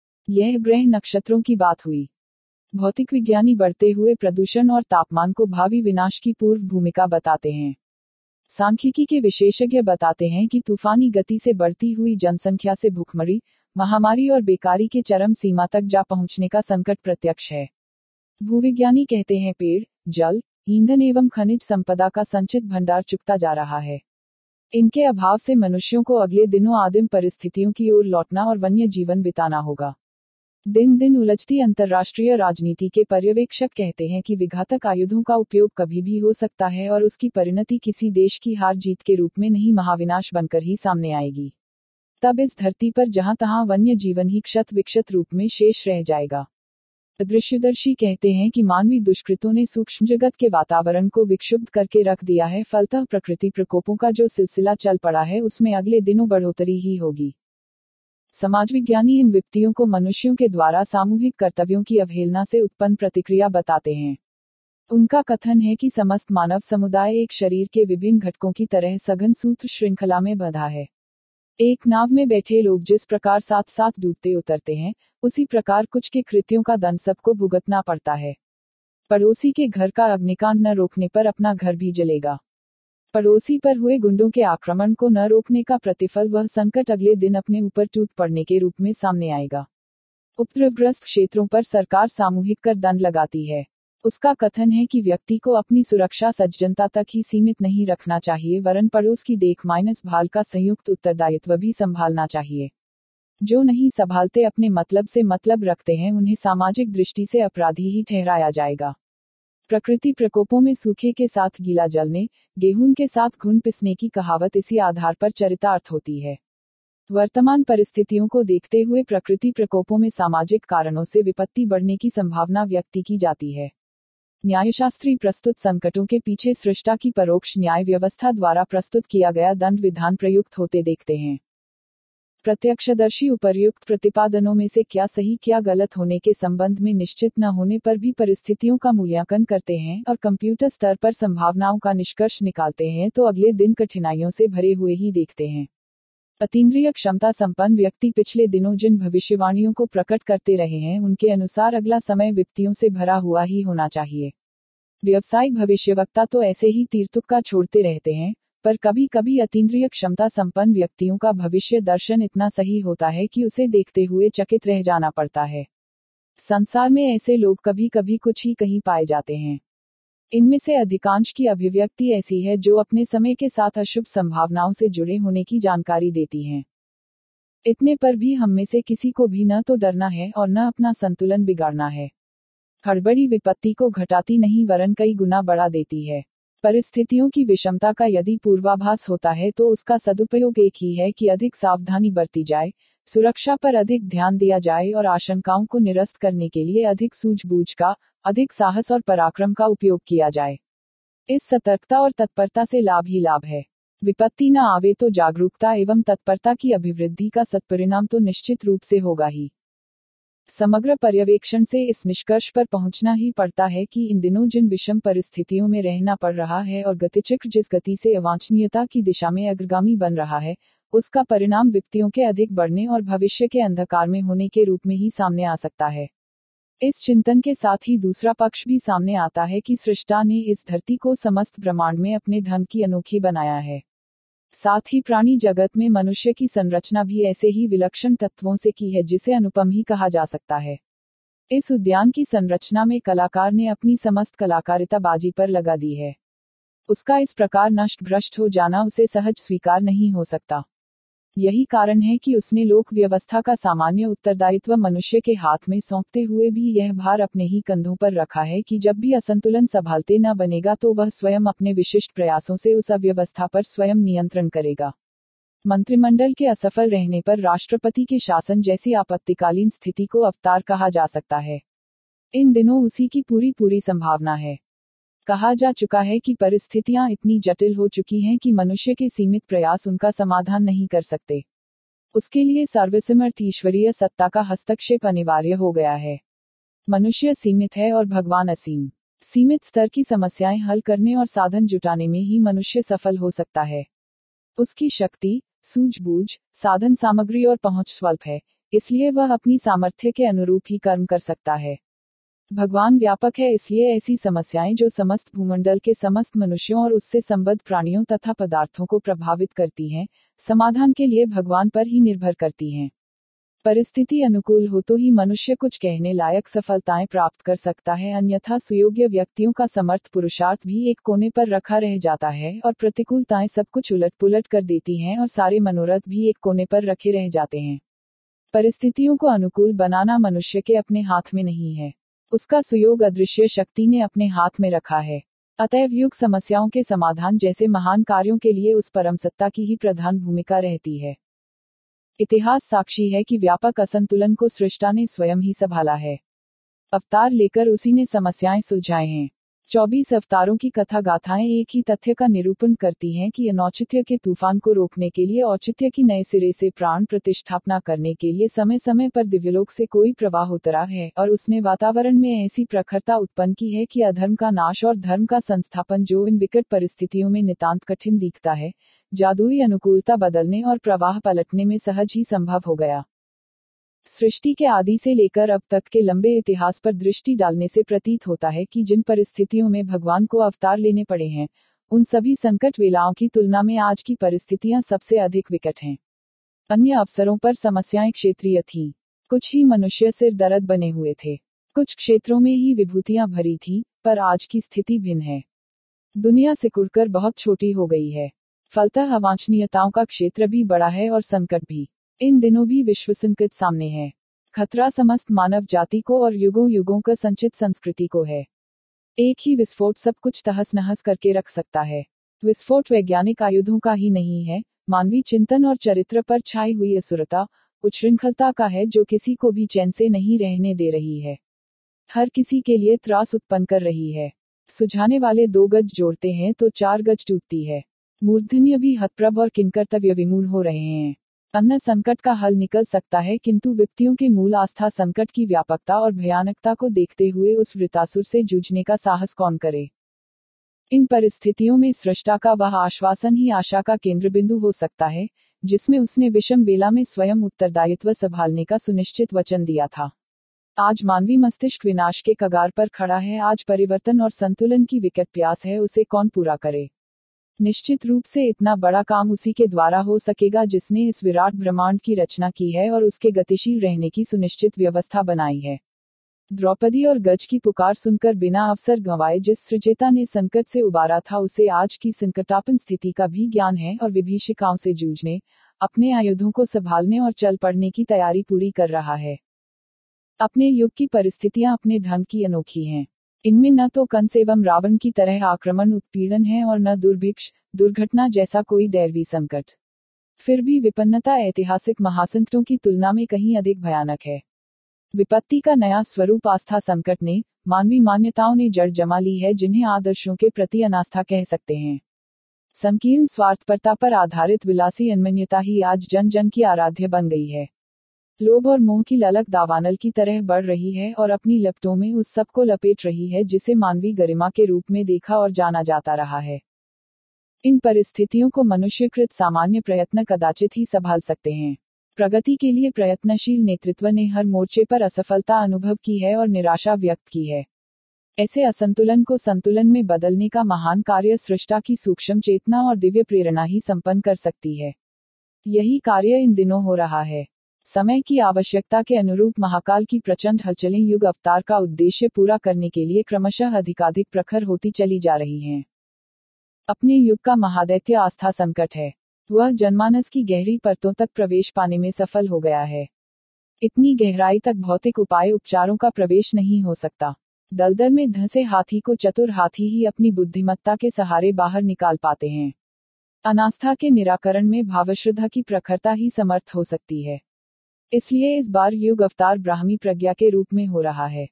यह ग्रह नक्षत्रों की बात हुई। भौतिक विज्ञानी बढ़ते हुए प्रदूषण और तापमान को भावी विनाश की पूर्व भूमिका बताते हैं। सांख्यिकी के विशेषज्ञ बताते हैं कि तूफानी गति से बढ़ती हुई जनसंख्या से भूखमरी, महामारी और बेकारी के चरम सीमा तक जा पहुंचने का संकट प्रत्यक्ष है। भूविज्ञानी कहते हैं पेड़, जल, ईंधन एवं खनिज संपदा का संचित भंडार चुकता जा रहा है। इनके अभाव से मनुष्यों को अगले दिनों आदिम परिस्थितियों की ओर लौटना और वन्य जीवन बिताना होगा। दिन दिन उलझती अंतर्राष्ट्रीय राजनीति के पर्यवेक्षक कहते हैं कि विघातक आयुधों का उपयोग कभी भी हो सकता है और उसकी परिणति किसी देश की हार जीत के रूप में नहीं महाविनाश बनकर ही सामने आएगी। तब इस धरती पर जहां तहां वन्य जीवन ही क्षत विक्षत रूप में शेष रह जाएगा। दृश्यदर्शी कहते हैं कि मानवीय दुष्कृतों ने सूक्ष्म जगत के वातावरण को विक्षुब्ध करके रख दिया है, फलतः प्रकृति प्रकोपों का जो सिलसिला चल पड़ा है उसमें अगले दिनों बढ़ोतरी ही होगी। समाज विज्ञानी इन विपत्तियों को मनुष्यों के द्वारा सामूहिक कर्तव्यों की अवहेलना से उत्पन्न प्रतिक्रिया बताते हैं। उनका कथन है कि समस्त मानव समुदाय एक शरीर के विभिन्न घटकों की तरह सघन सूत्र श्रृंखला में बंधा है। एक नाव में बैठे लोग जिस प्रकार साथ साथ डूबते उतरते हैं, उसी प्रकार कुछ के कृत्यों का दंड सबको भुगतना पड़ता है। पड़ोसी के घर का अग्निकांड न रोकने पर अपना घर भी जलेगा। पड़ोसी पर हुए गुंडों के आक्रमण को न रोकने का प्रतिफल वह संकट अगले दिन अपने ऊपर टूट पड़ने के रूप में सामने आएगा। उपद्रवग्रस्त क्षेत्रों पर सरकार सामूहिक कर दंड लगाती है। उसका कथन है कि व्यक्ति को अपनी सुरक्षा सज्जनता तक ही सीमित नहीं रखना चाहिए वरन पड़ोस की देख माइनस भाल का संयुक्त उत्तरदायित्व भी संभालना चाहिए। जो नहीं संभालते, अपने मतलब से मतलब रखते हैं, उन्हें सामाजिक दृष्टि से अपराधी ही ठहराया जाएगा। प्रकृति प्रकोपों में सूखे के साथ गीला जलने, गेहूं के साथ घुन पिसने की कहावत इसी आधार पर चरितार्थ होती है। वर्तमान परिस्थितियों को देखते हुए प्रकृति प्रकोपों में सामाजिक कारणों से विपत्ति बढ़ने की संभावना व्यक्त की जाती है। न्यायशास्त्री प्रस्तुत संकटों के पीछे सृष्टा की परोक्ष न्याय व्यवस्था द्वारा प्रस्तुत किया गया दंड विधान प्रयुक्त होते देखते हैं। प्रत्यक्षदर्शी उपर्युक्त प्रतिपादनों में से क्या सही क्या गलत होने के संबंध में निश्चित न होने पर भी परिस्थितियों का मूल्यांकन करते हैं और कंप्यूटर स्तर पर संभावनाओं का निष्कर्ष निकालते हैं, तो अगले दिन कठिनाइयों से भरे हुए ही देखते हैं। अतीन्द्रिय क्षमता संपन्न व्यक्ति पिछले दिनों जिन भविष्यवाणियों को प्रकट करते रहे हैं, उनके अनुसार अगला समय विपत्तियों से भरा हुआ ही होना चाहिए। व्यावसायिक भविष्यवक्ता तो ऐसे ही तीर तुक्का छोड़ते रहते हैं, पर कभी कभी अतीन्द्रिय क्षमता संपन्न व्यक्तियों का भविष्य दर्शन इतना सही होता है कि उसे देखते हुए चकित रह जाना पड़ता है। संसार में ऐसे लोग कभी कभी कुछ ही कहीं पाए जाते हैं। इनमें से अधिकांश की अभिव्यक्ति ऐसी है जो अपने समय के साथ अशुभ संभावनाओं से जुड़े होने की जानकारी देती हैं। इतने पर भी हम में से किसी को भी न तो डरना है और न अपना संतुलन बिगाड़ना है। हड़बड़ी विपत्ति को घटाती नहीं वरन कई गुना बढ़ा देती है। परिस्थितियों की विषमता का यदि पूर्वाभास होता है तो उसका सदुपयोग एक ही है कि अधिक सावधानी बरती जाए, सुरक्षा पर अधिक ध्यान दिया जाए और आशंकाओं को निरस्त करने के लिए अधिक सूझबूझ का, अधिक साहस और पराक्रम का उपयोग किया जाए। इस सतर्कता और तत्परता से लाभ ही लाभ है। विपत्ति न आवे तो जागरूकता एवं तत्परता की अभिवृद्धि का सत्परिणाम तो निश्चित रूप से होगा ही। समग्र पर्यवेक्षण से इस निष्कर्ष पर पहुंचना ही पड़ता है कि इन दिनों जिन विषम परिस्थितियों में रहना पड़ रहा है और गतिचक्र जिस गति से अवांछनीयता की दिशा में अग्रगामी बन रहा है, उसका परिणाम विपत्तियों के अधिक बढ़ने और भविष्य के अंधकार में होने के रूप में ही सामने आ सकता है। इस चिंतन के साथ ही दूसरा पक्ष भी सामने आता है कि सृष्टा ने इस धरती को समस्त ब्रह्मांड में अपने ढंग की अनोखी बनाया है। साथ ही प्राणी जगत में मनुष्य की संरचना भी ऐसे ही विलक्षण तत्वों से की है जिसे अनुपम ही कहा जा सकता है। इस उद्यान की संरचना में कलाकार ने अपनी समस्त कलाकारिता बाजी पर लगा दी है। उसका इस प्रकार नष्ट भ्रष्ट हो जाना उसे सहज स्वीकार नहीं हो सकता। यही कारण है कि उसने लोक व्यवस्था का सामान्य उत्तरदायित्व मनुष्य के हाथ में सौंपते हुए भी यह भार अपने ही कंधों पर रखा है कि जब भी असंतुलन संभालते न बनेगा तो वह स्वयं अपने विशिष्ट प्रयासों से उस अव्यवस्था पर स्वयं नियंत्रण करेगा। मंत्रिमंडल के असफल रहने पर राष्ट्रपति के शासन जैसी आपत्तिकालीन स्थिति को अवतार कहा जा सकता है। इन दिनों उसी की पूरी पूरी संभावना है। कहा जा चुका है कि परिस्थितियां इतनी जटिल हो चुकी हैं कि मनुष्य के सीमित प्रयास उनका समाधान नहीं कर सकते। उसके लिए सर्वसमर्थ ईश्वरीय सत्ता का हस्तक्षेप अनिवार्य हो गया है। मनुष्य सीमित है और भगवान असीम। सीमित स्तर की समस्याएं हल करने और साधन जुटाने में ही मनुष्य सफल हो सकता है। उसकी शक्ति, सूझबूझ, साधन सामग्री और पहुंच स्वल्प है, इसलिए वह अपनी सामर्थ्य के अनुरूप ही कर्म कर सकता है। भगवान व्यापक है, इसलिए ऐसी समस्याएं जो समस्त भूमंडल के समस्त मनुष्यों और उससे संबद्ध प्राणियों तथा पदार्थों को प्रभावित करती हैं, समाधान के लिए भगवान पर ही निर्भर करती हैं। परिस्थिति अनुकूल हो तो ही मनुष्य कुछ कहने लायक सफलताएं प्राप्त कर सकता है, अन्यथा सुयोग्य व्यक्तियों का समर्थ पुरुषार्थ भी एक कोने पर रखा रह जाता है और प्रतिकूलताएं सब कुछ उलट पुलट कर देती हैं और सारे मनोरथ भी एक कोने पर रखे रह जाते हैं। परिस्थितियों को अनुकूल बनाना मनुष्य के अपने हाथ में नहीं है, उसका सुयोग अदृश्य शक्ति ने अपने हाथ में रखा है। अतएव युग समस्याओं के समाधान जैसे महान कार्यों के लिए उस परम सत्ता की ही प्रधान भूमिका रहती है। इतिहास साक्षी है कि व्यापक असंतुलन को सृष्टा ने स्वयं ही संभाला है। अवतार लेकर उसी ने समस्याएं सुलझाए हैं। चौबीस अवतारों की कथा गाथाएं एक ही तथ्य का निरूपण करती हैं कि अनौचित्य के तूफान को रोकने के लिए औचित्य की नए सिरे से प्राण प्रतिष्ठापना करने के लिए समय समय पर दिव्यलोक से कोई प्रवाह उतरा है और उसने वातावरण में ऐसी प्रखरता उत्पन्न की है कि अधर्म का नाश और धर्म का संस्थापन जो इन विकट परिस्थितियों में नितांत कठिन दिखता है, जादुई अनुकूलता बदलने और प्रवाह पलटने में सहज ही संभव हो गया। सृष्टि के आदि से लेकर अब तक के लंबे इतिहास पर दृष्टि डालने से प्रतीत होता है कि जिन परिस्थितियों में भगवान को अवतार लेने पड़े हैं, उन सभी संकट वेलाओं की तुलना में आज की परिस्थितियां सबसे अधिक विकट हैं। अन्य अवसरों पर समस्याएं क्षेत्रीय थीं, कुछ ही मनुष्य सिर दर्द बने हुए थे, कुछ क्षेत्रों में ही विभूतियां भरी थीं, पर आज की स्थिति भिन्न है। दुनिया सिकुड़कर बहुत छोटी हो गई है, फलतः अवांछनीयताओं का क्षेत्र भी बड़ा है और संकट भी। इन दिनों भी विश्व संकट सामने है। खतरा समस्त मानव जाति को और युगों युगों का संचित संस्कृति को है। एक ही विस्फोट सब कुछ तहस नहस करके रख सकता है। विस्फोट वैज्ञानिक आयुधों का ही नहीं है, मानवीय चिंतन और चरित्र पर छाई हुई असुरता, उच्छृंखलता का है, जो किसी को भी चैन से नहीं रहने दे रही है। हर किसी के लिए त्रास उत्पन्न कर रही है। सुझाने वाले दो गज जोड़ते हैं तो चार गज टूटती है। मूर्धन्य भी हतप्रभ और किंकर्तव्य विमूढ़ हो रहे हैं। अन्न संकट का हल निकल सकता है, किंतु व्यक्तियों के मूल आस्था संकट की व्यापकता और भयानकता को देखते हुए उस वृतासुर से जूझने का साहस कौन करे। इन परिस्थितियों में सृष्टा का वह आश्वासन ही आशा का केंद्र बिंदु हो सकता है, जिसमें उसने विषम बेला में स्वयं उत्तरदायित्व संभालने का सुनिश्चित वचन दिया था। आज मानवीय मस्तिष्क विनाश के कगार पर खड़ा है। आज परिवर्तन और संतुलन की विकट प्यास है, उसे कौन पूरा करे। निश्चित रूप से इतना बड़ा काम उसी के द्वारा हो सकेगा जिसने इस विराट ब्रह्मांड की रचना की है और उसके गतिशील रहने की सुनिश्चित व्यवस्था बनाई है। द्रौपदी और गज की पुकार सुनकर बिना अवसर गंवाए जिस सृजेता ने संकट से उबारा था, उसे आज की संकटापन्न स्थिति का भी ज्ञान है और विभीषिकाओं से जूझने, अपने आयुधों को संभालने और चल पड़ने की तैयारी पूरी कर रहा है। अपने युग की परिस्थितियां अपने ढंग की अनोखी हैं। इनमें न तो कंस एवं रावण की तरह आक्रमण उत्पीड़न है और न दुर्भिक्ष दुर्घटना जैसा कोई दैवी संकट। फिर भी विपन्नता ऐतिहासिक महासंकटों की तुलना में कहीं अधिक भयानक है। विपत्ति का नया स्वरूप आस्था संकट ने, मानवीय मान्यताओं ने जड़ जमा ली है, जिन्हें आदर्शों के प्रति अनास्था कह सकते हैं। संकीर्ण स्वार्थपरता पर आधारित विलासी अनमन्यता ही आज जन जन की आराध्य बन गई है। लोभ और मोह की ललक दावानल की तरह बढ़ रही है और अपनी लपटों में उस सब को लपेट रही है जिसे मानवीय गरिमा के रूप में देखा और जाना जाता रहा है। इन परिस्थितियों को मनुष्यकृत सामान्य प्रयत्न कदाचित ही संभाल सकते हैं। प्रगति के लिए प्रयत्नशील नेतृत्व ने हर मोर्चे पर असफलता अनुभव की है और निराशा व्यक्त की है। ऐसे असंतुलन को संतुलन में बदलने का महान कार्य सृष्टा की सूक्ष्म चेतना और दिव्य प्रेरणा ही संपन्न कर सकती है। यही कार्य इन दिनों हो रहा है। समय की आवश्यकता के अनुरूप महाकाल की प्रचंड हलचलें युग अवतार का उद्देश्य पूरा करने के लिए क्रमशः अधिकाधिक प्रखर होती चली जा रही हैं। अपने युग का महादैत्य आस्था संकट है। वह जनमानस की गहरी परतों तक प्रवेश पाने में सफल हो गया है। इतनी गहराई तक भौतिक उपाय उपचारों का प्रवेश नहीं हो सकता। दलदल में धंसे हाथी को चतुर हाथी ही अपनी बुद्धिमत्ता के सहारे बाहर निकाल पाते हैं। अनास्था के निराकरण में भावश्रद्धा की प्रखरता ही समर्थ हो सकती है। इसलिए इस बार युग अवतार ब्राह्मी प्रज्ञा के रूप में हो रहा है।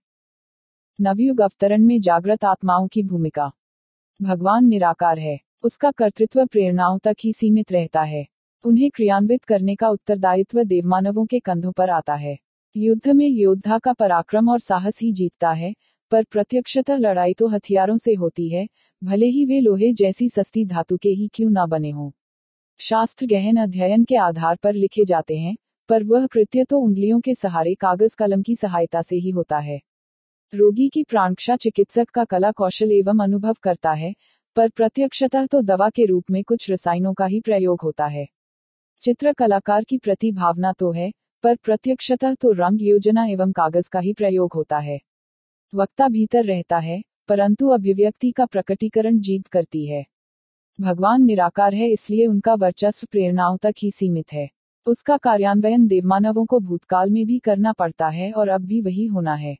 नवयुग अवतरण में जागृत आत्माओं की भूमिका। भगवान निराकार है, उसका कर्तृत्व प्रेरणाओं तक ही सीमित रहता है। उन्हें क्रियान्वित करने का उत्तरदायित्व देवमानवों के कंधों पर आता है। युद्ध में योद्धा का पराक्रम और साहस ही जीतता है, पर प्रत्यक्षतः लड़ाई तो हथियारों से होती है, भले ही वे लोहे जैसी सस्ती धातु के ही क्यों न बने हों। शास्त्र गहन अध्ययन के आधार पर लिखे जाते हैं, पर वह कृत्य तो उंगलियों के सहारे कागज कलम की सहायता से ही होता है। रोगी की प्राणरक्षा चिकित्सक का कला कौशल एवं अनुभव करता है, पर प्रत्यक्षतः तो दवा के रूप में कुछ रसायनों का ही प्रयोग होता है। चित्र कलाकार की प्रतिभावना तो है, पर प्रत्यक्षतः तो रंग योजना एवं कागज का ही प्रयोग होता है। वक्ता भीतर रहता है, परंतु अभिव्यक्ति का प्रकटीकरण जीभ करती है। भगवान निराकार है, इसलिए उनका वर्चस्व प्रेरणाओं तक ही सीमित है। उसका कार्यान्वयन देवमानवों को भूतकाल में भी करना पड़ता है और अब भी वही होना है।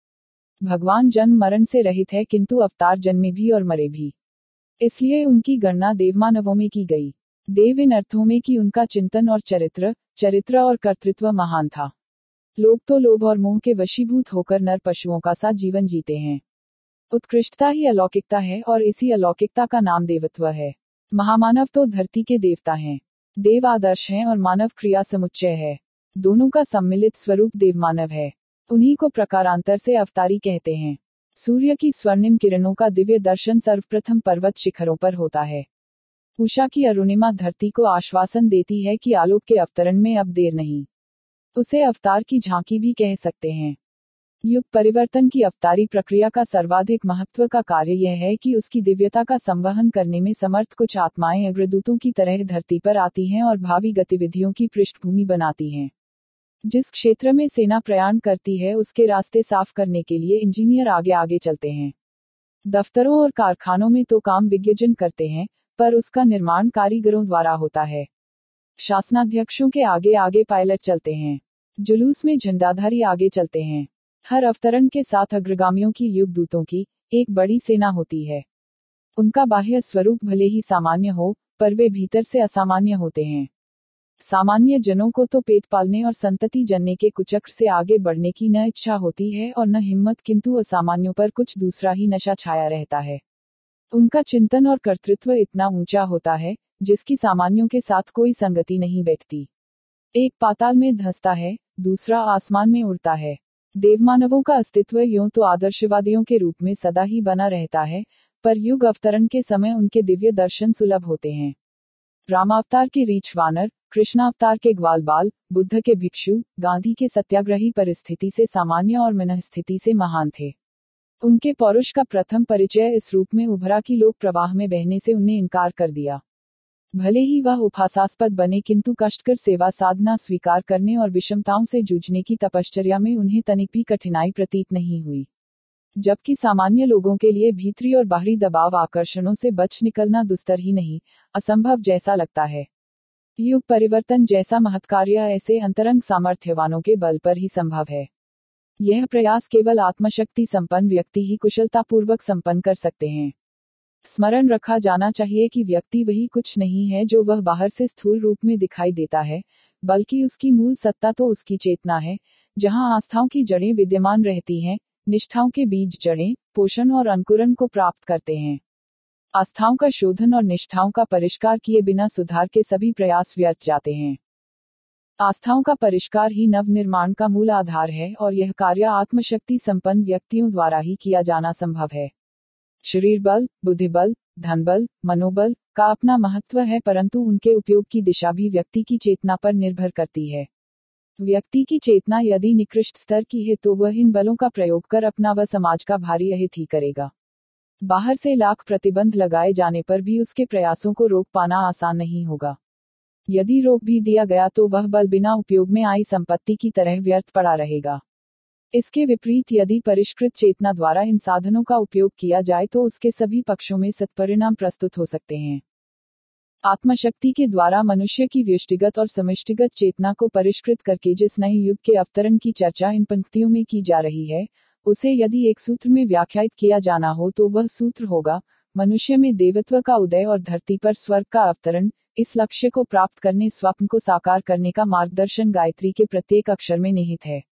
भगवान जन्म मरण से रहित है, किंतु अवतार जन्मे भी और मरे भी। इसलिए उनकी गणना देवमानवों में की गई। देव इन अर्थों में कि उनका चिंतन और चरित्र चरित्र और कर्तृत्व महान था। लोग तो लोभ और मोह के वशीभूत होकर नर पशुओं का सा जीवन जीते हैं। उत्कृष्टता ही अलौकिकता है और इसी अलौकिकता का नाम देवत्व है। महामानव तो धरती के देवता हैं। देव आदर्श हैं और मानव क्रिया समुच्चय है। दोनों का सम्मिलित स्वरूप देवमानव है। उन्हीं को प्रकारांतर से अवतारी कहते हैं। सूर्य की स्वर्णिम किरणों का दिव्य दर्शन सर्वप्रथम पर्वत शिखरों पर होता है। उषा की अरुणिमा धरती को आश्वासन देती है कि आलोक के अवतरण में अब देर नहीं। उसे अवतार की झांकी भी कह सकते हैं। युग परिवर्तन की अवतारी प्रक्रिया का सर्वाधिक महत्व का कार्य यह है कि उसकी दिव्यता का संवहन करने में समर्थ कुछ आत्माएं अग्रदूतों की तरह धरती पर आती हैं और भावी गतिविधियों की पृष्ठभूमि बनाती हैं। जिस क्षेत्र में सेना प्रयाण करती है, उसके रास्ते साफ करने के लिए इंजीनियर आगे आगे चलते हैं। दफ्तरों और कारखानों में तो काम विज्ञजन करते हैं, पर उसका निर्माण कारीगरों द्वारा होता है। शासनाध्यक्षों के आगे आगे पायलट चलते हैं। जुलूस में झंडाधारी आगे चलते हैं। हर अवतरण के साथ अग्रगामियों की युगदूतों की एक बड़ी सेना होती है। उनका बाह्य स्वरूप भले ही सामान्य हो, पर वे भीतर से असामान्य होते हैं। सामान्य जनों को तो पेट पालने और संतति जनने के कुचक्र से आगे बढ़ने की न इच्छा होती है और न हिम्मत, किंतु असामान्यों पर कुछ दूसरा ही नशा छाया रहता है। उनका चिंतन और कर्तृत्व इतना ऊंचा होता है जिसकी सामान्यों के साथ कोई संगति नहीं बैठती। एक पाताल में धंसता है, दूसरा आसमान में उड़ता है। देवमानवों का अस्तित्व यूं तो आदर्शवादियों के रूप में सदा ही बना रहता है, पर युग अवतरण के समय उनके दिव्य दर्शन सुलभ होते हैं। रामावतार के रीछ वानर, कृष्णावतार के ग्वाल बाल, बुद्ध के भिक्षु, गांधी के सत्याग्रही परिस्थिति से सामान्य और मनःस्थिति से महान थे। उनके पौरुष का प्रथम परिचय इस रूप में उभरा कि लोक प्रवाह में बहने से उन्हें इनकार कर दिया। भले ही वह उपहासास्पद बने, किंतु कष्टकर सेवा साधना स्वीकार करने और विषमताओं से जूझने की तपश्चर्या में उन्हें तनिक भी कठिनाई प्रतीत नहीं हुई। जबकि सामान्य लोगों के लिए भीतरी और बाहरी दबाव आकर्षणों से बच निकलना दुस्तर ही नहीं, असंभव जैसा लगता है। युग परिवर्तन जैसा महत्कार्य ऐसे अंतरंग सामर्थ्यवानों के बल पर ही संभव है। यह प्रयास केवल आत्मशक्ति संपन्न व्यक्ति ही कुशलतापूर्वक संपन्न कर सकते हैं। स्मरण रखा जाना चाहिए कि व्यक्ति वही कुछ नहीं है जो वह बाहर से स्थूल रूप में दिखाई देता है, बल्कि उसकी मूल सत्ता तो उसकी चेतना है, जहां आस्थाओं की जड़ें विद्यमान रहती हैं। निष्ठाओं के बीज जड़ें, पोषण और अंकुरन को प्राप्त करते हैं। आस्थाओं का शोधन और निष्ठाओं का परिष्कार किए बिना सुधार के सभी प्रयास व्यर्थ जाते हैं। आस्थाओं का परिष्कार ही नव निर्माण का मूल आधार है और यह कार्य आत्मशक्ति संपन्न व्यक्तियों द्वारा ही किया जाना संभव है। शरीर बल, बुद्धि बल, धन बल, मनोबल का अपना महत्व है, परंतु उनके उपयोग की दिशा भी व्यक्ति की चेतना पर निर्भर करती है। व्यक्ति की चेतना यदि निकृष्ट स्तर की है तो वह इन बलों का प्रयोग कर अपना व समाज का भारी अहित ही करेगा। बाहर से लाख प्रतिबंध लगाए जाने पर भी उसके प्रयासों को रोक पाना आसान नहीं होगा। यदि रोक भी दिया गया तो वह बल बिना उपयोग में आई संपत्ति की तरह व्यर्थ पड़ा रहेगा। इसके विपरीत यदि परिष्कृत चेतना द्वारा इन साधनों का उपयोग किया जाए तो उसके सभी पक्षों में सत्परिणाम प्रस्तुत हो सकते हैं। आत्मशक्ति के द्वारा मनुष्य की व्यष्टिगत और समष्टिगत चेतना को परिष्कृत करके जिस नए युग के अवतरण की चर्चा इन पंक्तियों में की जा रही है, उसे यदि एक सूत्र में व्याख्यायित किया जाना हो तो वह सूत्र होगा: मनुष्य में देवत्व का उदय और धरती पर स्वर्ग का अवतरण। इस लक्ष्य को प्राप्त करने, स्वप्न को साकार करने का मार्गदर्शन गायत्री के प्रत्येक अक्षर में निहित है।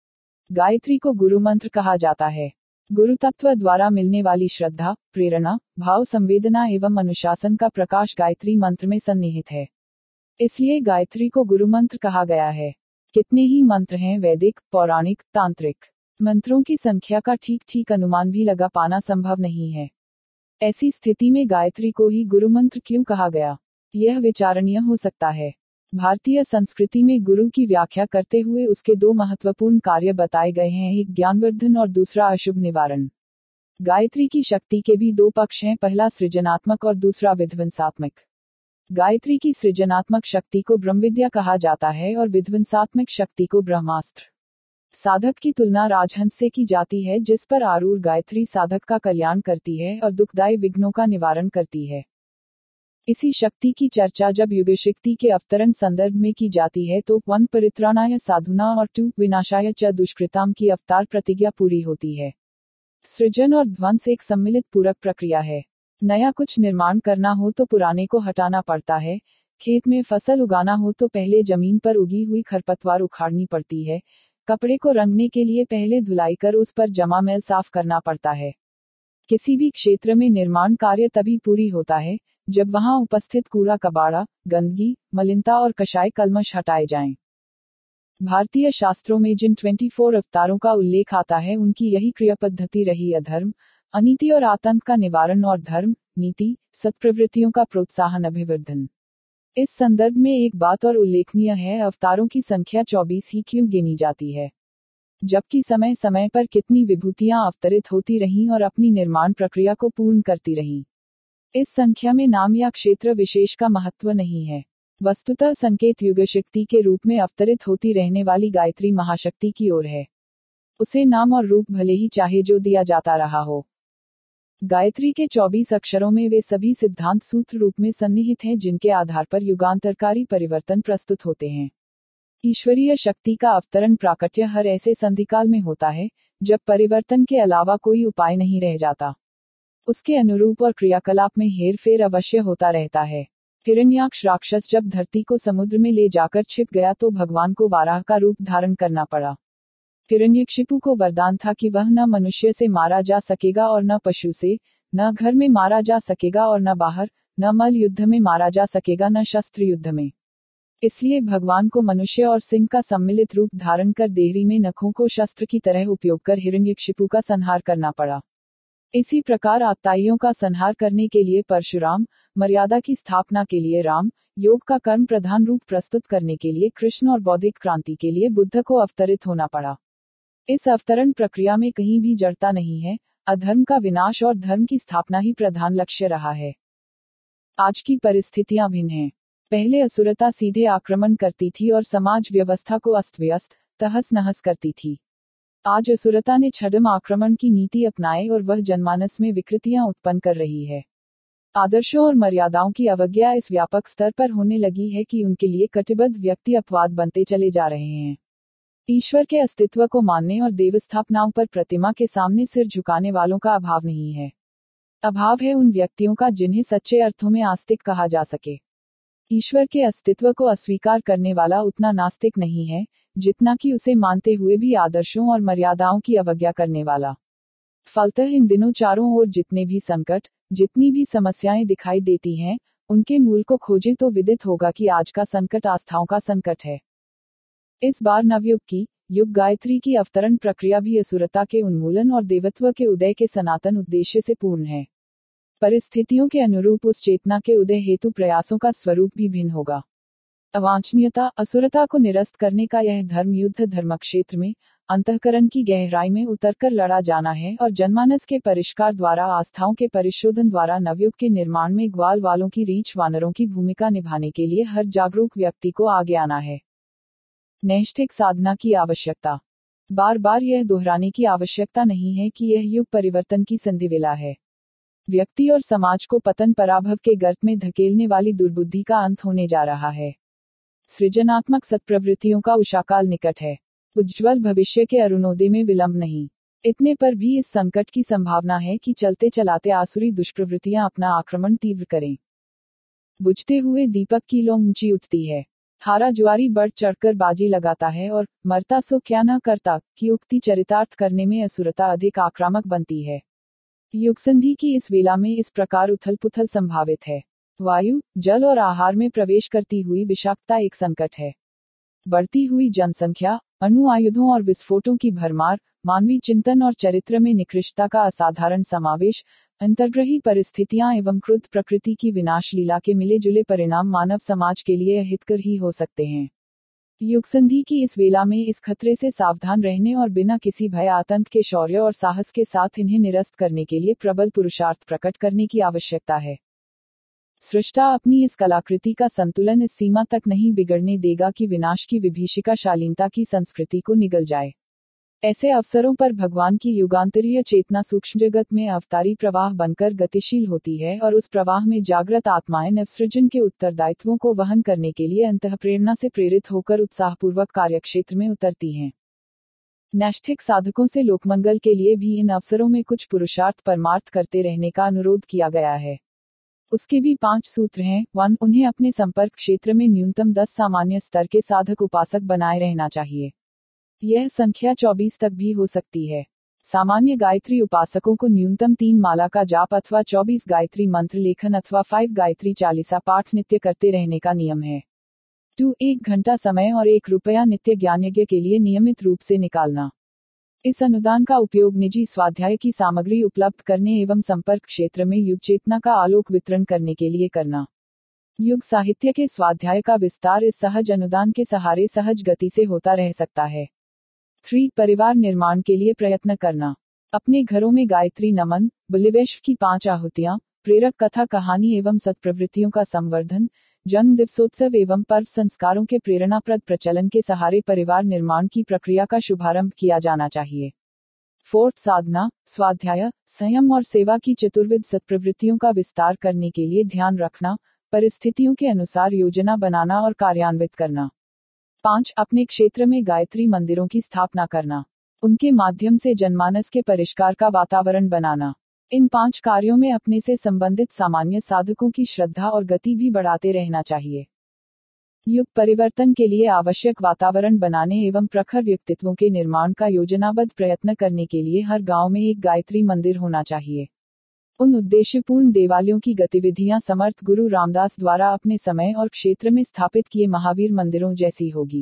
गायत्री को गुरु मंत्र कहा जाता है। गुरु तत्व द्वारा मिलने वाली श्रद्धा, प्रेरणा, भाव, संवेदना एवं अनुशासन का प्रकाश गायत्री मंत्र में सन्निहित है। इसलिए गायत्री को गुरु मंत्र कहा गया है। कितने ही मंत्र हैं, वैदिक, पौराणिक, तांत्रिक। मंत्रों की संख्या का ठीक ठीक अनुमान भी लगा पाना संभव नहीं है। ऐसी स्थिति में गायत्री को ही गुरु मंत्र क्यों कहा गया, यह विचारणीय हो सकता है। भारतीय संस्कृति में गुरु की व्याख्या करते हुए उसके दो महत्वपूर्ण कार्य बताए गए हैं, एक ज्ञानवर्धन और दूसरा अशुभ निवारण। गायत्री की शक्ति के भी दो पक्ष हैं, पहला सृजनात्मक और दूसरा विध्वंसात्मक। गायत्री की सृजनात्मक शक्ति को ब्रह्मविद्या कहा जाता है और विध्वंसात्मक शक्ति को ब्रह्मास्त्र। साधक की तुलना राजहंस से की जाती है, जिस पर आरूढ़ गायत्री साधक का कल्याण करती है और दुखदायी विघ्नों का निवारण करती है। इसी शक्ति की चर्चा जब युगशक्ति के अवतरण संदर्भ में की जाती है तो वन परित्राणाय साधुना और टू विनाशाय च दुष्कृताम की अवतार प्रतिज्ञा पूरी होती है। सृजन और ध्वंस एक सम्मिलित पूरक प्रक्रिया है। नया कुछ निर्माण करना हो तो पुराने को हटाना पड़ता है। खेत में फसल उगाना हो तो पहले जमीन पर उगी हुई खरपतवार उखाड़नी पड़ती है। कपड़े को रंगने के लिए पहले धुलाई कर उस पर जमा मैल साफ करना पड़ता है। किसी भी क्षेत्र में निर्माण कार्य तभी पूरी होता है जब वहां उपस्थित कूड़ा कबाड़ा, गंदगी, मलिनता और कषाय कल्मश हटाए जाएं। भारतीय शास्त्रों में जिन चौबीस अवतारों का उल्लेख आता है उनकी यही क्रिया पद्धति रही। अधर्म, अनीति और आतंक का निवारण और धर्म, नीति, सत्प्रवृत्तियों का प्रोत्साहन, अभिवर्धन। इस संदर्भ में एक बात और उल्लेखनीय है, अवतारों की संख्या चौबीस ही क्यों गिनी जाती है, जबकि समय समय पर कितनी विभूतियां अवतरित होती रहीं और अपनी निर्माण प्रक्रिया को पूर्ण करती रहीं। इस संख्या में नाम या क्षेत्र विशेष का महत्व नहीं है। वस्तुतः संकेत युगशक्ति के रूप में अवतरित होती रहने वाली गायत्री महाशक्ति की ओर है। उसे नाम और रूप भले ही चाहे जो दिया जाता रहा हो। गायत्री के चौबीस अक्षरों में वे सभी सिद्धांत सूत्र रूप में सन्निहित हैं जिनके आधार पर युगांतरकारी परिवर्तन प्रस्तुत होते हैं। ईश्वरीय शक्ति का अवतरण प्राकट्य हर ऐसे संधिकाल में होता है जब परिवर्तन के अलावा कोई उपाय नहीं रह जाता। उसके अनुरूप और क्रियाकलाप में हेर फेर अवश्य होता रहता है। हिरण्याक्ष राक्षस जब धरती को समुद्र में ले जाकर छिप गया तो भगवान को वाराह का रूप धारण करना पड़ा। हिरण्यकशिपु को वरदान था कि वह न मनुष्य से मारा जा सकेगा और न पशु से, न घर में मारा जा सकेगा और न बाहर, न मल युद्ध में मारा जा सकेगा न शस्त्र युद्ध में। इसलिए भगवान को मनुष्य और सिंह का सम्मिलित रूप धारण कर देहरी में नखों को शस्त्र की तरह उपयोग कर हिरण्यकशिपु का संहार करना पड़ा। इसी प्रकार आत्ताइयों का संहार करने के लिए परशुराम, मर्यादा की स्थापना के लिए राम, योग का कर्म प्रधान रूप प्रस्तुत करने के लिए कृष्ण और बौद्धिक क्रांति के लिए बुद्ध को अवतरित होना पड़ा। इस अवतरण प्रक्रिया में कहीं भी जड़ता नहीं है, अधर्म का विनाश और धर्म की स्थापना ही प्रधान लक्ष्य रहा है। आज की परिस्थितियां भिन्न हैं। पहले असुरता सीधे आक्रमण करती थी और समाज व्यवस्था को अस्त व्यस्त, तहस नहस करती थी। आज असुरता ने छद्म आक्रमण की नीति अपनाई और वह जनमानस में विकृतियां उत्पन्न कर रही है। आदर्शों और मर्यादाओं की अवज्ञा इस व्यापक स्तर पर होने लगी है कि उनके लिए कटिबद्ध व्यक्ति अपवाद बनते चले जा रहे हैं। ईश्वर के अस्तित्व को मानने और देवस्थापनाओं पर प्रतिमा के सामने सिर झुकाने वालों का अभाव नहीं है। अभाव है उन व्यक्तियों का जिन्हें सच्चे अर्थों में आस्तिक कहा जा सके। ईश्वर के अस्तित्व को अस्वीकार करने वाला उतना नास्तिक नहीं है जितना कि उसे मानते हुए भी आदर्शों और मर्यादाओं की अवज्ञा करने वाला। फलतः इन दिनों चारों ओर जितने भी संकट, जितनी भी समस्याएं दिखाई देती हैं, उनके मूल को खोजे तो विदित होगा कि आज का संकट आस्थाओं का संकट है। इस बार नवयुग की युग गायत्री की अवतरण प्रक्रिया भी असुरता के उन्मूलन और देवत्व के उदय के सनातन उद्देश्य से पूर्ण है। परिस्थितियों के अनुरूप उस चेतना के उदय हेतु प्रयासों का स्वरूप भी भिन्न होगा। अवांछनीयता, असुरता को निरस्त करने का यह धर्म युद्ध धर्मक्षेत्र में अंतःकरण की गहराई में उतरकर लड़ा जाना है और जनमानस के परिष्कार द्वारा, आस्थाओं के परिशोधन द्वारा नवयुग के निर्माण में ग्वाल वालों की रीछ वानरों की भूमिका निभाने के लिए हर जागरूक व्यक्ति को आगे आना है। नैष्ठिक साधना की आवश्यकता। बार बार यह दोहराने की आवश्यकता नहीं है कि यह युग परिवर्तन की संधिवेला है। व्यक्ति और समाज को पतन पराभव के गर्त में धकेलने वाली दुर्बुद्धि का अंत होने जा रहा है। सृजनात्मक सत्प्रवृत्तियों का उषाकाल निकट है। उज्ज्वल भविष्य के अरुणोदय में विलंब नहीं। इतने पर भी इस संकट की संभावना है कि चलते चलाते आसुरी दुष्प्रवृत्तियां अपना आक्रमण तीव्र करें। बुझते हुए दीपक की लौ ऊंची उठती है। हारा जुआरी बढ़ चढ़कर बाजी लगाता है और मरता सो क्या न करता की उक्ति चरितार्थ करने में असुरता अधिक आक्रामक बनती है। युग संधि की इस वेला में इस प्रकार उथल पुथल संभावित है। वायु, जल और आहार में प्रवेश करती हुई विषाक्तता एक संकट है। बढ़ती हुई जनसंख्या, अणु आयुधों और विस्फोटों की भरमार, मानवीय चिंतन और चरित्र में निकृष्टता का असाधारण समावेश, अंतर्ग्रही परिस्थितियां एवं क्रुद्ध प्रकृति की विनाश लीला के मिले जुले परिणाम मानव समाज के लिए हितकर ही हो सकते हैं। युग संधि की इस वेला में इस खतरे से सावधान रहने और बिना किसी भय आतंक के शौर्य और साहस के साथ इन्हें निरस्त करने के लिए प्रबल पुरुषार्थ प्रकट करने की आवश्यकता है। सृष्टा अपनी इस कलाकृति का संतुलन इस सीमा तक नहीं बिगड़ने देगा कि विनाश की विभीषिका शालीनता की संस्कृति को निगल जाए। ऐसे अवसरों पर भगवान की युगांतरीय चेतना सूक्ष्म जगत में अवतारी प्रवाह बनकर गतिशील होती है और उस प्रवाह में जागृत आत्माएं नवसृजन के उत्तरदायित्वों को वहन करने के लिए अंतःप्रेरणा से प्रेरित होकर उत्साहपूर्वक कार्यक्षेत्र में उतरती हैं। नैष्ठिक साधकों से लोकमंगल के लिए भी इन अवसरों में कुछ पुरुषार्थ परमार्थ करते रहने का अनुरोध किया गया है। उसके भी पांच सूत्र हैं। वन, उन्हें अपने संपर्क क्षेत्र में न्यूनतम दस सामान्य स्तर के साधक उपासक बनाए रहना चाहिए। यह संख्या चौबीस तक भी हो सकती है। सामान्य गायत्री उपासकों को न्यूनतम तीन माला का जाप अथवा चौबीस गायत्री मंत्र लेखन अथवा फाइव गायत्री चालीसा पाठ नित्य करते रहने का नियम है। टू, एक घंटा समय और एक रुपया नित्य ज्ञानयज्ञ के लिए नियमित रूप से निकालना। इस अनुदान का उपयोग निजी स्वाध्याय की सामग्री उपलब्ध करने एवं संपर्क क्षेत्र में युग चेतना का आलोक वितरण करने के लिए करना। युग साहित्य के स्वाध्याय का विस्तार इस सहज अनुदान के सहारे सहज गति से होता रह सकता है। थ्री, परिवार निर्माण के लिए प्रयत्न करना। अपने घरों में गायत्री नमन, बलिवेश्व की पांच आहुतियां, प्रेरक कथा कहानी एवं सत्प्रवृत्तियों का संवर्धन, जन्म दिवसोत्सव एवं पर्व संस्कारों के प्रेरणाप्रद प्रचलन के सहारे परिवार निर्माण की प्रक्रिया का शुभारंभ किया जाना चाहिए। फोर्थ साधना, स्वाध्याय, संयम और सेवा की चतुर्विध सत्प्रवृत्तियों का विस्तार करने के लिए ध्यान रखना, परिस्थितियों के अनुसार योजना बनाना और कार्यान्वित करना। पाँच अपने क्षेत्र में गायत्री मंदिरों की स्थापना करना, उनके माध्यम से जनमानस के परिष्कार का वातावरण बनाना। इन पांच कार्यों में अपने से संबंधित सामान्य साधकों की श्रद्धा और गति भी बढ़ाते रहना चाहिए। युग परिवर्तन के लिए आवश्यक वातावरण बनाने एवं प्रखर व्यक्तित्वों के निर्माण का योजनाबद्ध प्रयत्न करने के लिए हर गांव में एक गायत्री मंदिर होना चाहिए। उन उद्देश्यपूर्ण देवालयों की गतिविधियां समर्थ गुरु रामदास द्वारा अपने समय और क्षेत्र में स्थापित किए महावीर मंदिरों जैसी होगी।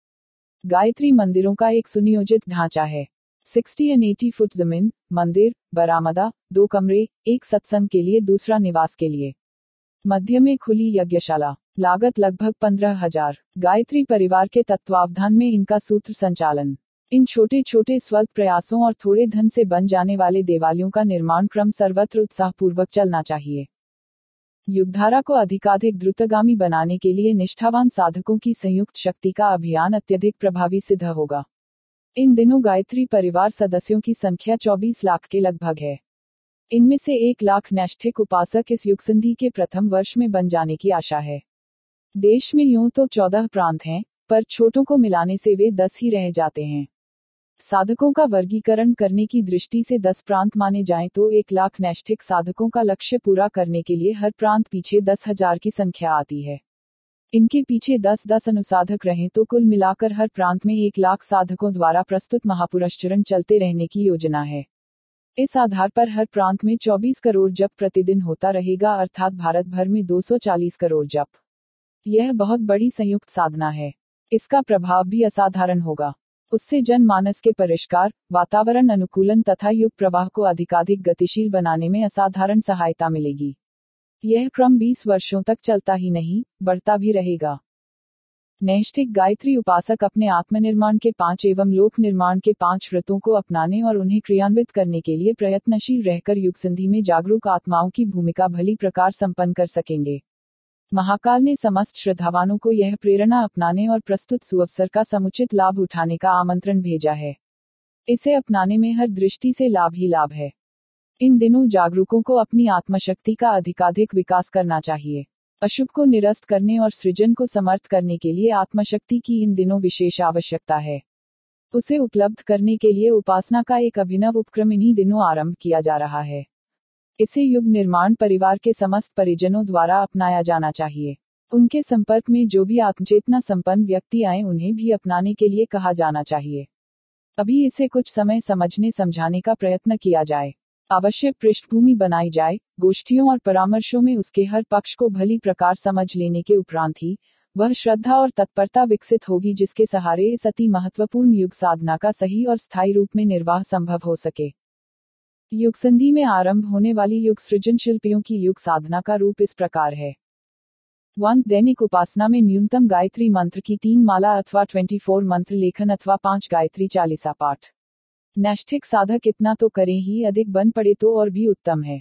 गायत्री मंदिरों का एक सुनियोजित ढांचा है। साठ एंड अस्सी फुट जमीन, मंदिर, बरामदा, दो कमरे, एक सत्संग के लिए, दूसरा निवास के लिए। मध्य में खुली यज्ञशाला। लागत लगभग पंद्रह हजार। गायत्री परिवार के तत्वावधान में इनका सूत्र संचालन। इन छोटे छोटे स्वल्प प्रयासों और थोड़े धन से बन जाने वाले देवालयों का निर्माण क्रम सर्वत्र उत्साहपूर्वक चलना चाहिए। युगधारा को अधिकाधिक द्रुतगामी बनाने के लिए निष्ठावान साधकों की संयुक्त शक्ति का अभियान अत्यधिक प्रभावी सिद्ध होगा। इन दिनों गायत्री परिवार सदस्यों की संख्या चौबीस लाख के लगभग है। इनमें से एक लाख नैष्ठिक उपासक इस युगसंधि के प्रथम वर्ष में बन जाने की आशा है। देश में यूं तो चौदह प्रांत हैं, पर छोटों को मिलाने से वे दस ही रह जाते हैं। साधकों का वर्गीकरण करने की दृष्टि से दस प्रांत माने जाएं तो एक लाख नैष्ठिक साधकों का लक्ष्य पूरा करने के लिए हर प्रांत पीछे दस हजार की संख्या आती है। इनके पीछे दस दस अनुसाधक रहें तो कुल मिलाकर हर प्रांत में एक लाख साधकों द्वारा प्रस्तुत महापुरस्चरण चलते रहने की योजना है। इस आधार पर हर प्रांत में चौबीस करोड़ जप प्रतिदिन होता रहेगा, अर्थात भारत भर में दो सौ चालीस करोड़ जप। यह बहुत बड़ी संयुक्त साधना है। इसका प्रभाव भी असाधारण होगा। उससे जनमानस के परिष्कार, वातावरण अनुकूलन तथा युग प्रवाह को अधिकाधिक गतिशील बनाने में असाधारण सहायता मिलेगी। यह क्रम बीस वर्षों तक चलता ही नहीं, बढ़ता भी रहेगा। नैष्ठिक गायत्री उपासक अपने आत्मनिर्माण के पांच एवं लोक निर्माण के पांच व्रतों को अपनाने और उन्हें क्रियान्वित करने के लिए प्रयत्नशील रहकर युगसंधि में जागरूक आत्माओं की भूमिका भली प्रकार संपन्न कर सकेंगे। महाकाल ने समस्त श्रद्धावानों को यह प्रेरणा अपनाने और प्रस्तुत सुअवसर का समुचित लाभ उठाने का आमंत्रण भेजा है। इसे अपनाने में हर दृष्टि से लाभ ही लाभ है। इन दिनों जागरूकों को अपनी आत्मशक्ति का अधिकाधिक विकास करना चाहिए। अशुभ को निरस्त करने और सृजन को समर्थ करने के लिए आत्मशक्ति की इन दिनों विशेष आवश्यकता है। उसे उपलब्ध करने के लिए उपासना का एक अभिनव उपक्रम इन्हीं दिनों आरंभ किया जा रहा है। इसे युग निर्माण परिवार के समस्त परिजनों द्वारा अपनाया जाना चाहिए। उनके संपर्क में जो भी आत्मचेतना संपन्न व्यक्ति आए उन्हें भी अपनाने के लिए कहा जाना चाहिए। अभी इसे कुछ समय समझने समझाने का प्रयत्न किया जाए। आवश्यक पृष्ठभूमि बनाई जाए। गोष्ठियों और परामर्शों में उसके हर पक्ष को भली प्रकार समझ लेने के उपरांत ही वह श्रद्धा और तत्परता विकसित होगी जिसके सहारे इस अति महत्वपूर्ण युग साधना का सही और स्थायी रूप में निर्वाह संभव हो सके। युग संधि में आरंभ होने वाली युग सृजन शिल्पियों की युग साधना का रूप इस प्रकार है। वन दैनिक उपासना में न्यूनतम गायत्री मंत्र की तीन माला अथवा चौबीस मंत्र लेखन अथवा पांच गायत्री चालीसा पाठ। नैष्ठिक साधक इतना तो करें ही, अधिक बन पड़े तो और भी उत्तम है।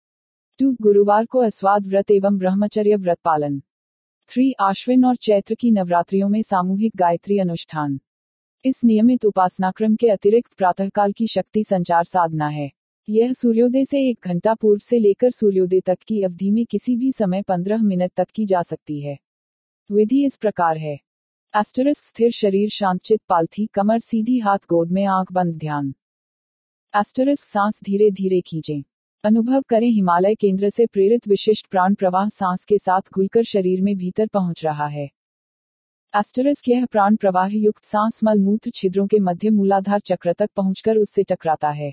टू गुरुवार को अस्वाद व्रत एवं ब्रह्मचर्य व्रत पालन। थ्री आश्विन और चैत्र की नवरात्रियों में सामूहिक गायत्री अनुष्ठान। इस नियमित उपासनाक्रम के अतिरिक्त प्रातःकाल की शक्ति संचार साधना है। यह सूर्योदय से एक घंटा पूर्व से लेकर सूर्योदय तक की अवधि में किसी भी समय पंद्रह मिनट तक की जा सकती है। विधि इस प्रकार है। एस्टरिस्क स्थिर शरीर, शांतचित, पालथी, कमर सीधी, हाथ गोद में, आंख बंद, ध्यान। एस्टरिस्क सांस धीरे धीरे खींचें। अनुभव करें हिमालय केंद्र से प्रेरित विशिष्ट प्राण प्रवाह सांस के साथ घुलकर शरीर में भीतर पहुंच रहा है। एस्टरिस्क यह प्राण प्रवाह युक्त सांस मल मूत्र छिद्रों के मध्य मूलाधार चक्र तक पहुंचकर उससे टकराता है।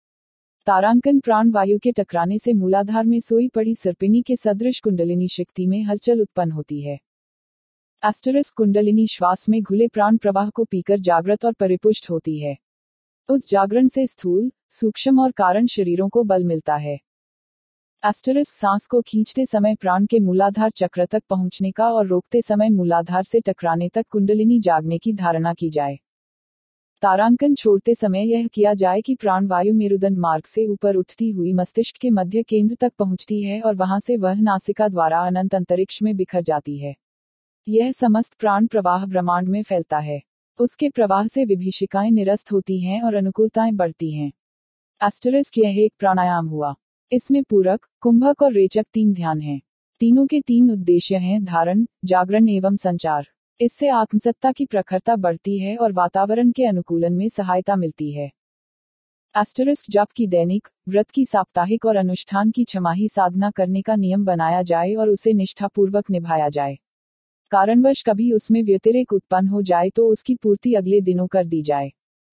तारांकन प्राण वायु के टकराने से मूलाधार में सोई पड़ी सर्पिनी के सदृश कुंडलिनी शक्ति में हलचल उत्पन्न होती है। एस्टरिस्क कुंडलिनी श्वास में घुले प्राण प्रवाह को पीकर जागृत और परिपुष्ट होती है। उस जागरण से स्थूल, सूक्ष्म और कारण शरीरों को बल मिलता है। एस्टरिस्क सांस को खींचते समय प्राण के मूलाधार चक्र तक पहुंचने का और रोकते समय मूलाधार से टकराने तक कुंडलिनी जागने की धारणा की जाए। तारांकन छोड़ते समय यह किया जाए कि प्राण वायु मेरुदंड मार्ग से ऊपर उठती हुई मस्तिष्क के मध्य केंद्र तक पहुंचती है और वहां से वह नासिका द्वारा अनंत अंतरिक्ष में बिखर जाती है। यह समस्त प्राण प्रवाह ब्रह्मांड में फैलता है। उसके प्रवाह से विभीषिकाएं निरस्त होती हैं और अनुकूलताएं बढ़ती हैं। एस्टेरिस्क यह एक प्राणायाम हुआ। इसमें पूरक, कुंभक और रेचक तीन ध्यान हैं। तीनों के तीन उद्देश्य हैं धारण, जागरण एवं संचार। इससे आत्मसत्ता की प्रखरता बढ़ती है और वातावरण के अनुकूलन में सहायता मिलती है। एस्टेरिस्क जप की दैनिक, व्रत की साप्ताहिक और अनुष्ठान की छमाही साधना करने का नियम बनाया जाए और उसे निष्ठापूर्वक निभाया जाए। कारणवश कभी उसमें व्यतिरेक उत्पन्न हो जाए तो उसकी पूर्ति अगले दिनों कर दी जाए।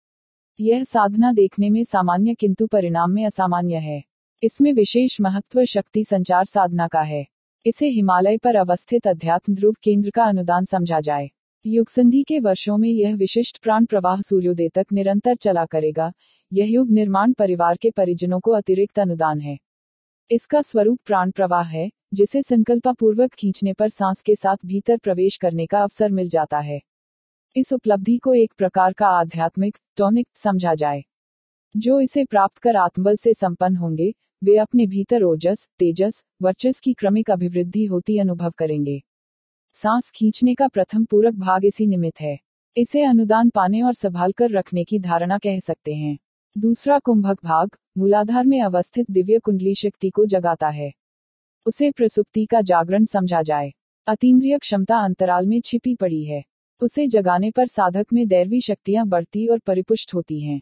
यह साधना देखने में सामान्य किंतु परिणाम में असामान्य है। इसमें विशेष महत्व शक्ति संचार साधना का है। इसे हिमालय पर अवस्थित अध्यात्म ध्रुव केंद्र का अनुदान समझा जाए। युग संधि के वर्षों में यह विशिष्ट प्राण प्रवाह सूर्योदय तक निरंतर चला करेगा। यह युग निर्माण परिवार के परिजनों को अतिरिक्त अनुदान है। इसका स्वरूप प्राण प्रवाह है, जिसे संकल्पपूर्वक खींचने पर सांस के साथ भीतर प्रवेश करने का अवसर मिल जाता है। इस उपलब्धि को एक प्रकार का आध्यात्मिक टॉनिक समझा जाए। जो इसे प्राप्त कर आत्मबल से संपन्न होंगे, वे अपने भीतर ओजस, तेजस, वर्चस की क्रमिक अभिवृद्धि होती अनुभव करेंगे। सांस खींचने का प्रथम पूरक भाग इसी निमित्त है। इसे अनुदान पाने और संभाल कर रखने की धारणा कह सकते हैं। दूसरा कुंभक भाग मूलाधार में अवस्थित दिव्य कुंडली शक्ति को जगाता है। उसे प्रसुप्ति का जागरण समझा जाए। अतीन्द्रिय क्षमता अंतराल में छिपी पड़ी है। उसे जगाने पर साधक में दैवी शक्तियां बढ़ती और परिपुष्ट होती हैं।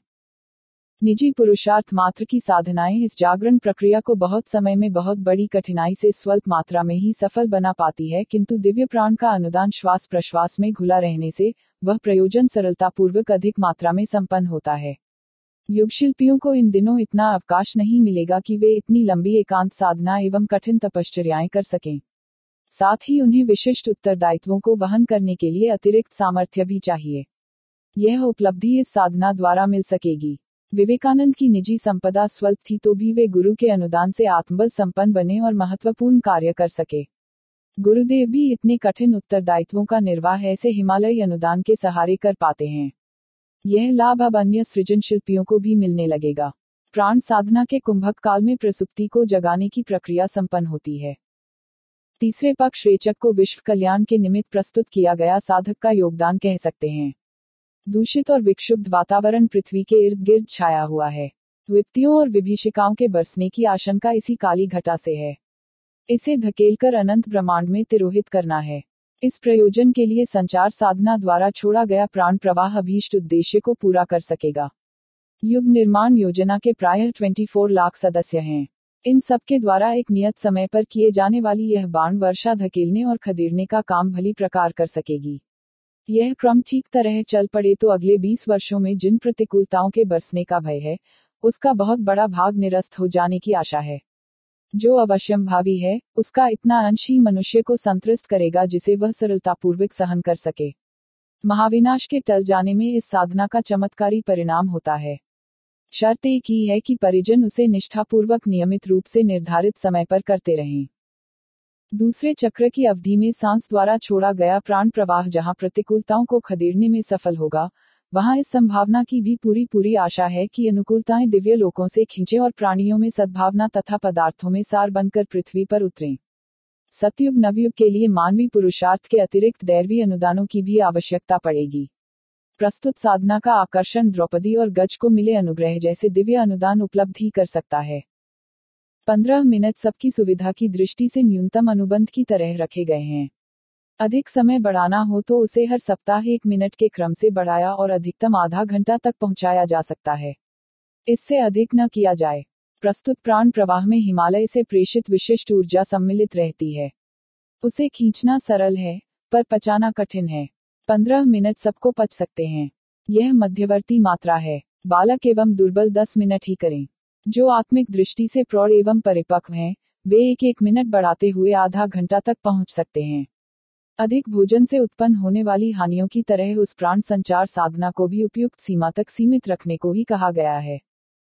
निजी पुरुषार्थ मात्र की साधनाएं इस जागरण प्रक्रिया को बहुत समय में बहुत बड़ी कठिनाई से स्वल्प मात्रा में ही सफल बना पाती है, किंतु दिव्य प्राण का अनुदान श्वास प्रश्वास में घुला रहने से वह प्रयोजन सरलतापूर्वक अधिक मात्रा में संपन्न होता है। युग शिल्पियों को इन दिनों इतना अवकाश नहीं मिलेगा कि वे इतनी लंबी एकांत साधना एवं कठिन तपश्चर्याएं कर सकें। साथ ही उन्हें विशिष्ट उत्तरदायित्वों को वहन करने के लिए अतिरिक्त सामर्थ्य भी चाहिए। यह उपलब्धि इस साधना द्वारा मिल सकेगी। विवेकानंद की निजी संपदा स्वल्प थी तो भी वे गुरु के अनुदान से आत्मबल संपन्न बने और महत्वपूर्ण कार्य कर सके। गुरुदेव भी इतने कठिन उत्तरदायित्वों का निर्वाह ऐसे हिमालयी अनुदान के सहारे कर पाते हैं। यह लाभ अब अन्य सृजन शिल्पियों को भी मिलने लगेगा। प्राण साधना के कुंभक काल में प्रसुप्ति को जगाने की प्रक्रिया संपन्न होती है। तीसरे पक्ष रेचक को विश्व कल्याण के निमित्त प्रस्तुत किया गया साधक का योगदान कह सकते हैं। दूषित और विक्षुब्ध वातावरण पृथ्वी के इर्द गिर्द छाया हुआ है। विपत्तियों और विभीषिकाओं के बरसने की आशंका इसी काली घटा से है। इसे धकेलकर अनंत ब्रह्मांड में तिरोहित करना है। इस प्रयोजन के लिए संचार साधना द्वारा छोड़ा गया प्राण प्रवाह अभीष्ट उद्देश्य को पूरा कर सकेगा। युग निर्माण योजना के प्रायः चौबीस लाख सदस्य हैं। इन सब के द्वारा एक नियत समय पर किए जाने वाली यह बाण वर्षा धकेलने और खदेड़ने का काम भली प्रकार कर सकेगी। यह क्रम ठीक तरह चल पड़े तो अगले बीस वर्षों में जिन प्रतिकूलताओं के बरसने का भय है, उसका बहुत बड़ा भाग निरस्त हो जाने की आशा है। जो अवश्यंभावी है, उसका इतना अंश ही मनुष्य को संतृष्ट करेगा जिसे वह सरलतापूर्वक सहन कर सके। महाविनाश के टल जाने में इस साधना का चमत्कारी परिणाम होता है। शर्त एक ही है कि परिजन उसे निष्ठापूर्वक नियमित रूप से निर्धारित समय पर करते रहें। दूसरे चक्र की अवधि में सांस द्वारा छोड़ा गया प्राण प्रवाह जहां प्रतिकूलताओं को खदेड़ने में सफल होगा, वहां इस संभावना की भी पूरी पूरी आशा है कि अनुकूलताएं दिव्य लोकों से खींचे और प्राणियों में सद्भावना तथा पदार्थों में सार बनकर पृथ्वी पर उतरें। सतयुग नवयुग के लिए मानवीय पुरुषार्थ के अतिरिक्त दैवी अनुदानों की भी आवश्यकता पड़ेगी। प्रस्तुत साधना का आकर्षण द्रौपदी और गज को मिले अनुग्रह जैसे दिव्य अनुदान उपलब्ध ही कर सकता है। पंद्रह मिनट सबकी सुविधा की दृष्टि से न्यूनतम अनुबंध की तरह रखे गए हैं। अधिक समय बढ़ाना हो तो उसे हर सप्ताह एक मिनट के क्रम से बढ़ाया और अधिकतम आधा घंटा तक पहुंचाया जा सकता है। इससे अधिक न किया जाए। प्रस्तुत प्राण प्रवाह में हिमालय से प्रेषित विशिष्ट ऊर्जा सम्मिलित रहती है। उसे खींचना सरल है, पर पचाना कठिन है। पंद्रह मिनट सबको पच सकते हैं। यह मध्यवर्ती मात्रा है। बालक एवं दुर्बल दस मिनट ही करें। जो आत्मिक दृष्टि से प्रौढ़ एवं परिपक्व हैं, वे एक एक मिनट बढ़ाते हुए आधा घंटा तक पहुंच सकते हैं। अधिक भोजन से उत्पन्न होने वाली हानियों की तरह उस प्राण संचार साधना को भी उपयुक्त सीमा तक सीमित रखने को ही कहा गया है।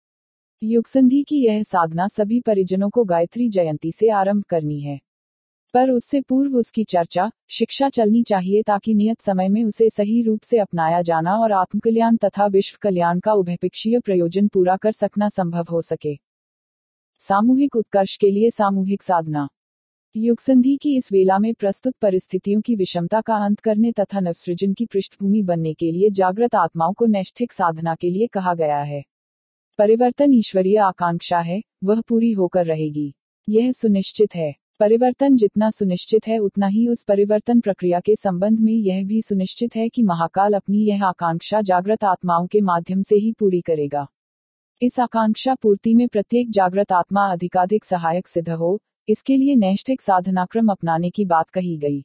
युग संधि की यह साधना सभी परिजनों को गायत्री जयंती से आरंभ करनी है, पर उससे पूर्व उसकी चर्चा, शिक्षा चलनी चाहिए ताकि नियत समय में उसे सही रूप से अपनाया जाना और आत्मकल्याण तथा विश्व कल्याण का उभयपक्षीय प्रयोजन पूरा कर सकना संभव हो सके। सामूहिक उत्कर्ष के लिए सामूहिक साधना। युगसंधि की इस वेला में प्रस्तुत परिस्थितियों की विषमता का अंत करने तथा नवसृजन की पृष्ठभूमि बनने के लिए जागृत आत्माओं को नैष्ठिक साधना के लिए कहा गया है। परिवर्तन ईश्वरीय आकांक्षा है, वह पूरी होकर रहेगी। यह सुनिश्चित है। परिवर्तन जितना सुनिश्चित है उतना ही उस परिवर्तन प्रक्रिया के संबंध में यह भी सुनिश्चित है कि महाकाल अपनी यह आकांक्षा जागृत आत्माओं के माध्यम से ही पूरी करेगा। इस आकांक्षा पूर्ति में प्रत्येक जागृत आत्मा अधिकाधिक सहायक सिद्ध हो, इसके लिए नैष्ठिक साधनाक्रम अपनाने की बात कही गई।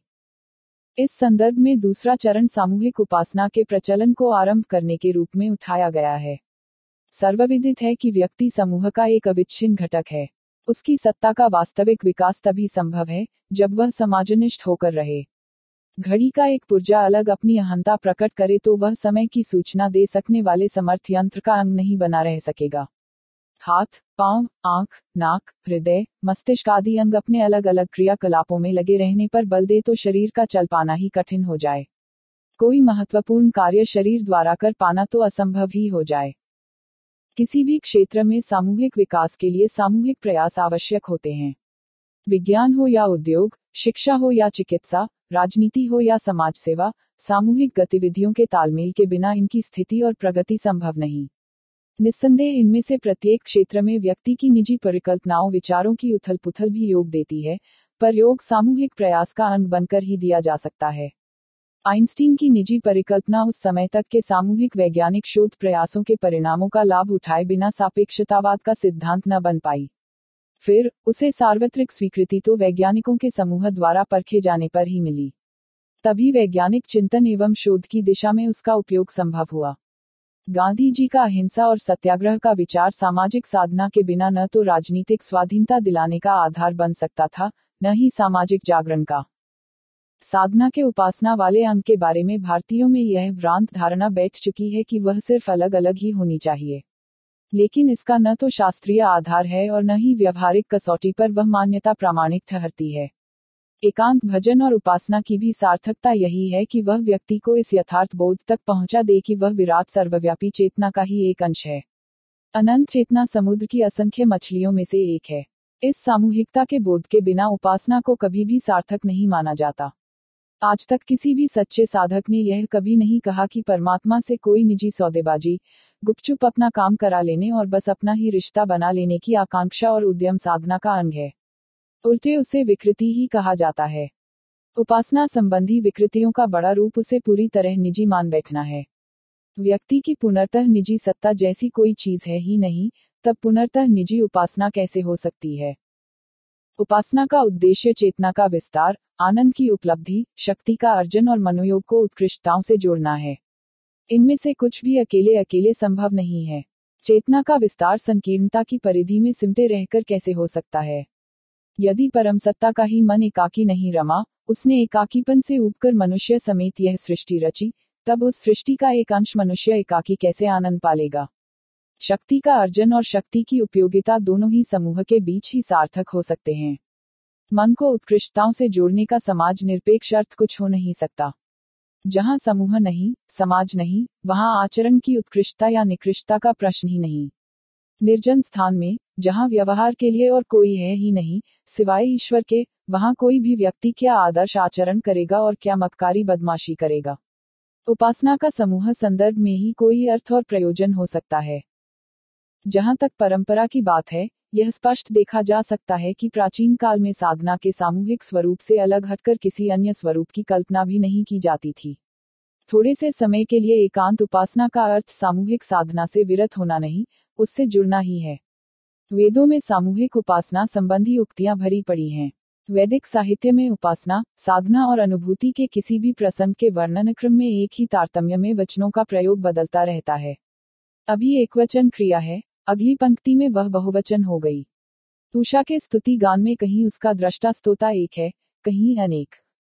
इस संदर्भ में दूसरा चरण सामूहिक उपासना के प्रचलन को आरंभ करने के रूप में उठाया गया है। सर्वविदित है कि व्यक्ति समूह का एक अविच्छिन्न घटक है। उसकी सत्ता का वास्तविक विकास तभी संभव है जब वह समाजनिष्ठ होकर रहे। घड़ी का एक पुर्जा अलग अपनी अहंता प्रकट करे तो वह समय की सूचना दे सकने वाले समर्थ यंत्र का अंग नहीं बना रह सकेगा। हाथ, पांव, आंख, नाक, हृदय, मस्तिष्क आदि अंग अपने अलग अलग क्रियाकलापों में लगे रहने पर बल दे तो शरीर का चल पाना ही कठिन हो जाए। कोई महत्वपूर्ण कार्य शरीर द्वारा कर पाना तो असंभव ही हो जाए। किसी भी क्षेत्र में सामूहिक विकास के लिए सामूहिक प्रयास आवश्यक होते हैं। विज्ञान हो या उद्योग, शिक्षा हो या चिकित्सा, राजनीति हो या समाज सेवा, सामूहिक गतिविधियों के तालमेल के बिना इनकी स्थिति और प्रगति संभव नहीं। निस्संदेह इनमें से प्रत्येक क्षेत्र में व्यक्ति की निजी परिकल्पनाओं विचारों की उथल पुथल भी योग देती है, पर योग सामूहिक प्रयास का अंग बनकर ही दिया जा सकता है। आइंस्टीन की निजी परिकल्पना उस समय तक के सामूहिक वैज्ञानिक शोध प्रयासों के परिणामों का लाभ उठाए बिना सापेक्षतावाद का सिद्धांत न बन पाई। फिर उसे सार्वत्रिक स्वीकृति तो वैज्ञानिकों के समूह द्वारा परखे जाने पर ही मिली। तभी वैज्ञानिक चिंतन एवं शोध की दिशा में उसका उपयोग संभव हुआ। गांधी जी का अहिंसा और सत्याग्रह का विचार सामाजिक साधना के बिना न तो राजनीतिक स्वाधीनता दिलाने का आधार बन सकता था, न ही सामाजिक जागरण का। साधना के उपासना वाले अंग के बारे में भारतीयों में यह भ्रांत धारणा बैठ चुकी है कि वह सिर्फ अलग अलग ही होनी चाहिए, लेकिन इसका न तो शास्त्रीय आधार है और न ही व्यवहारिक कसौटी पर वह मान्यता प्रामाणिक ठहरती है। एकांत भजन और उपासना की भी सार्थकता यही है कि वह व्यक्ति को इस यथार्थ बोध तक पहुंचा दे कि वह विराट सर्वव्यापी चेतना का ही एक अंश है। अनंत चेतना समुद्र की असंख्य मछलियों में से एक है। इस सामूहिकता के बोध के बिना उपासना को कभी भी सार्थक नहीं माना जाता। आज तक किसी भी सच्चे साधक ने यह कभी नहीं कहा कि परमात्मा से कोई निजी सौदेबाजी, गुपचुप अपना काम करा लेने और बस अपना ही रिश्ता बना लेने की आकांक्षा और उद्यम साधना का अंग है। उल्टे उसे विकृति ही कहा जाता है। उपासना संबंधी विकृतियों का बड़ा रूप उसे पूरी तरह निजी मान बैठना है। व्यक्ति की पुनर्तः निजी सत्ता जैसी कोई चीज है ही नहीं, तब पुनर्तः निजी उपासना कैसे हो सकती है। उपासना का उद्देश्य चेतना का विस्तार, आनंद की उपलब्धि, शक्ति का अर्जन और मनोयोग को उत्कृष्टताओं से जोड़ना है। इनमें से कुछ भी अकेले अकेले संभव नहीं है। चेतना का विस्तार संकीर्णता की परिधि में सिमटे रहकर कैसे हो सकता है। यदि परम सत्ता का ही मन एकाकी नहीं रमा, उसने एकाकीपन से ऊबकर मनुष्य समेत यह सृष्टि रची, तब उस सृष्टि का एक अंश मनुष्य एकाकी कैसे आनंद पालेगा। शक्ति का अर्जन और शक्ति की उपयोगिता दोनों ही समूह के बीच ही सार्थक हो सकते हैं। मन को उत्कृष्टताओं से जोड़ने का समाज निरपेक्ष अर्थ कुछ हो नहीं सकता। जहां समूह नहीं, समाज नहीं, वहां आचरण की उत्कृष्टता या निकृष्टता का प्रश्न ही नहीं। निर्जन स्थान में, जहां व्यवहार के लिए और कोई है ही नहीं सिवाय ईश्वर के, वहां कोई भी व्यक्ति क्या आदर्श आचरण करेगा और क्या मक्कारी बदमाशी करेगा। उपासना का समूह संदर्भ में ही कोई अर्थ और प्रयोजन हो सकता है। जहां तक परंपरा की बात है, यह स्पष्ट देखा जा सकता है कि प्राचीन काल में साधना के सामूहिक स्वरूप से अलग हटकर किसी अन्य स्वरूप की कल्पना भी नहीं की जाती थी। थोड़े से समय के लिए एकांत उपासना का अर्थ सामूहिक साधना से विरत होना नहीं, उससे जुड़ना ही है। वेदों में सामूहिक उपासना संबंधी उक्तियां भरी पड़ी हैं। वैदिक साहित्य में उपासना, साधना और अनुभूति के किसी भी प्रसंग के वर्णन क्रम में एक ही तारतम्य में वचनों का प्रयोग बदलता रहता है। अभी एकवचन क्रिया है, अगली पंक्ति में वह बहुवचन हो गई। उषा के स्तुति गान में कहीं उसका दृष्टा स्तोता एक है, कहीं अनेक।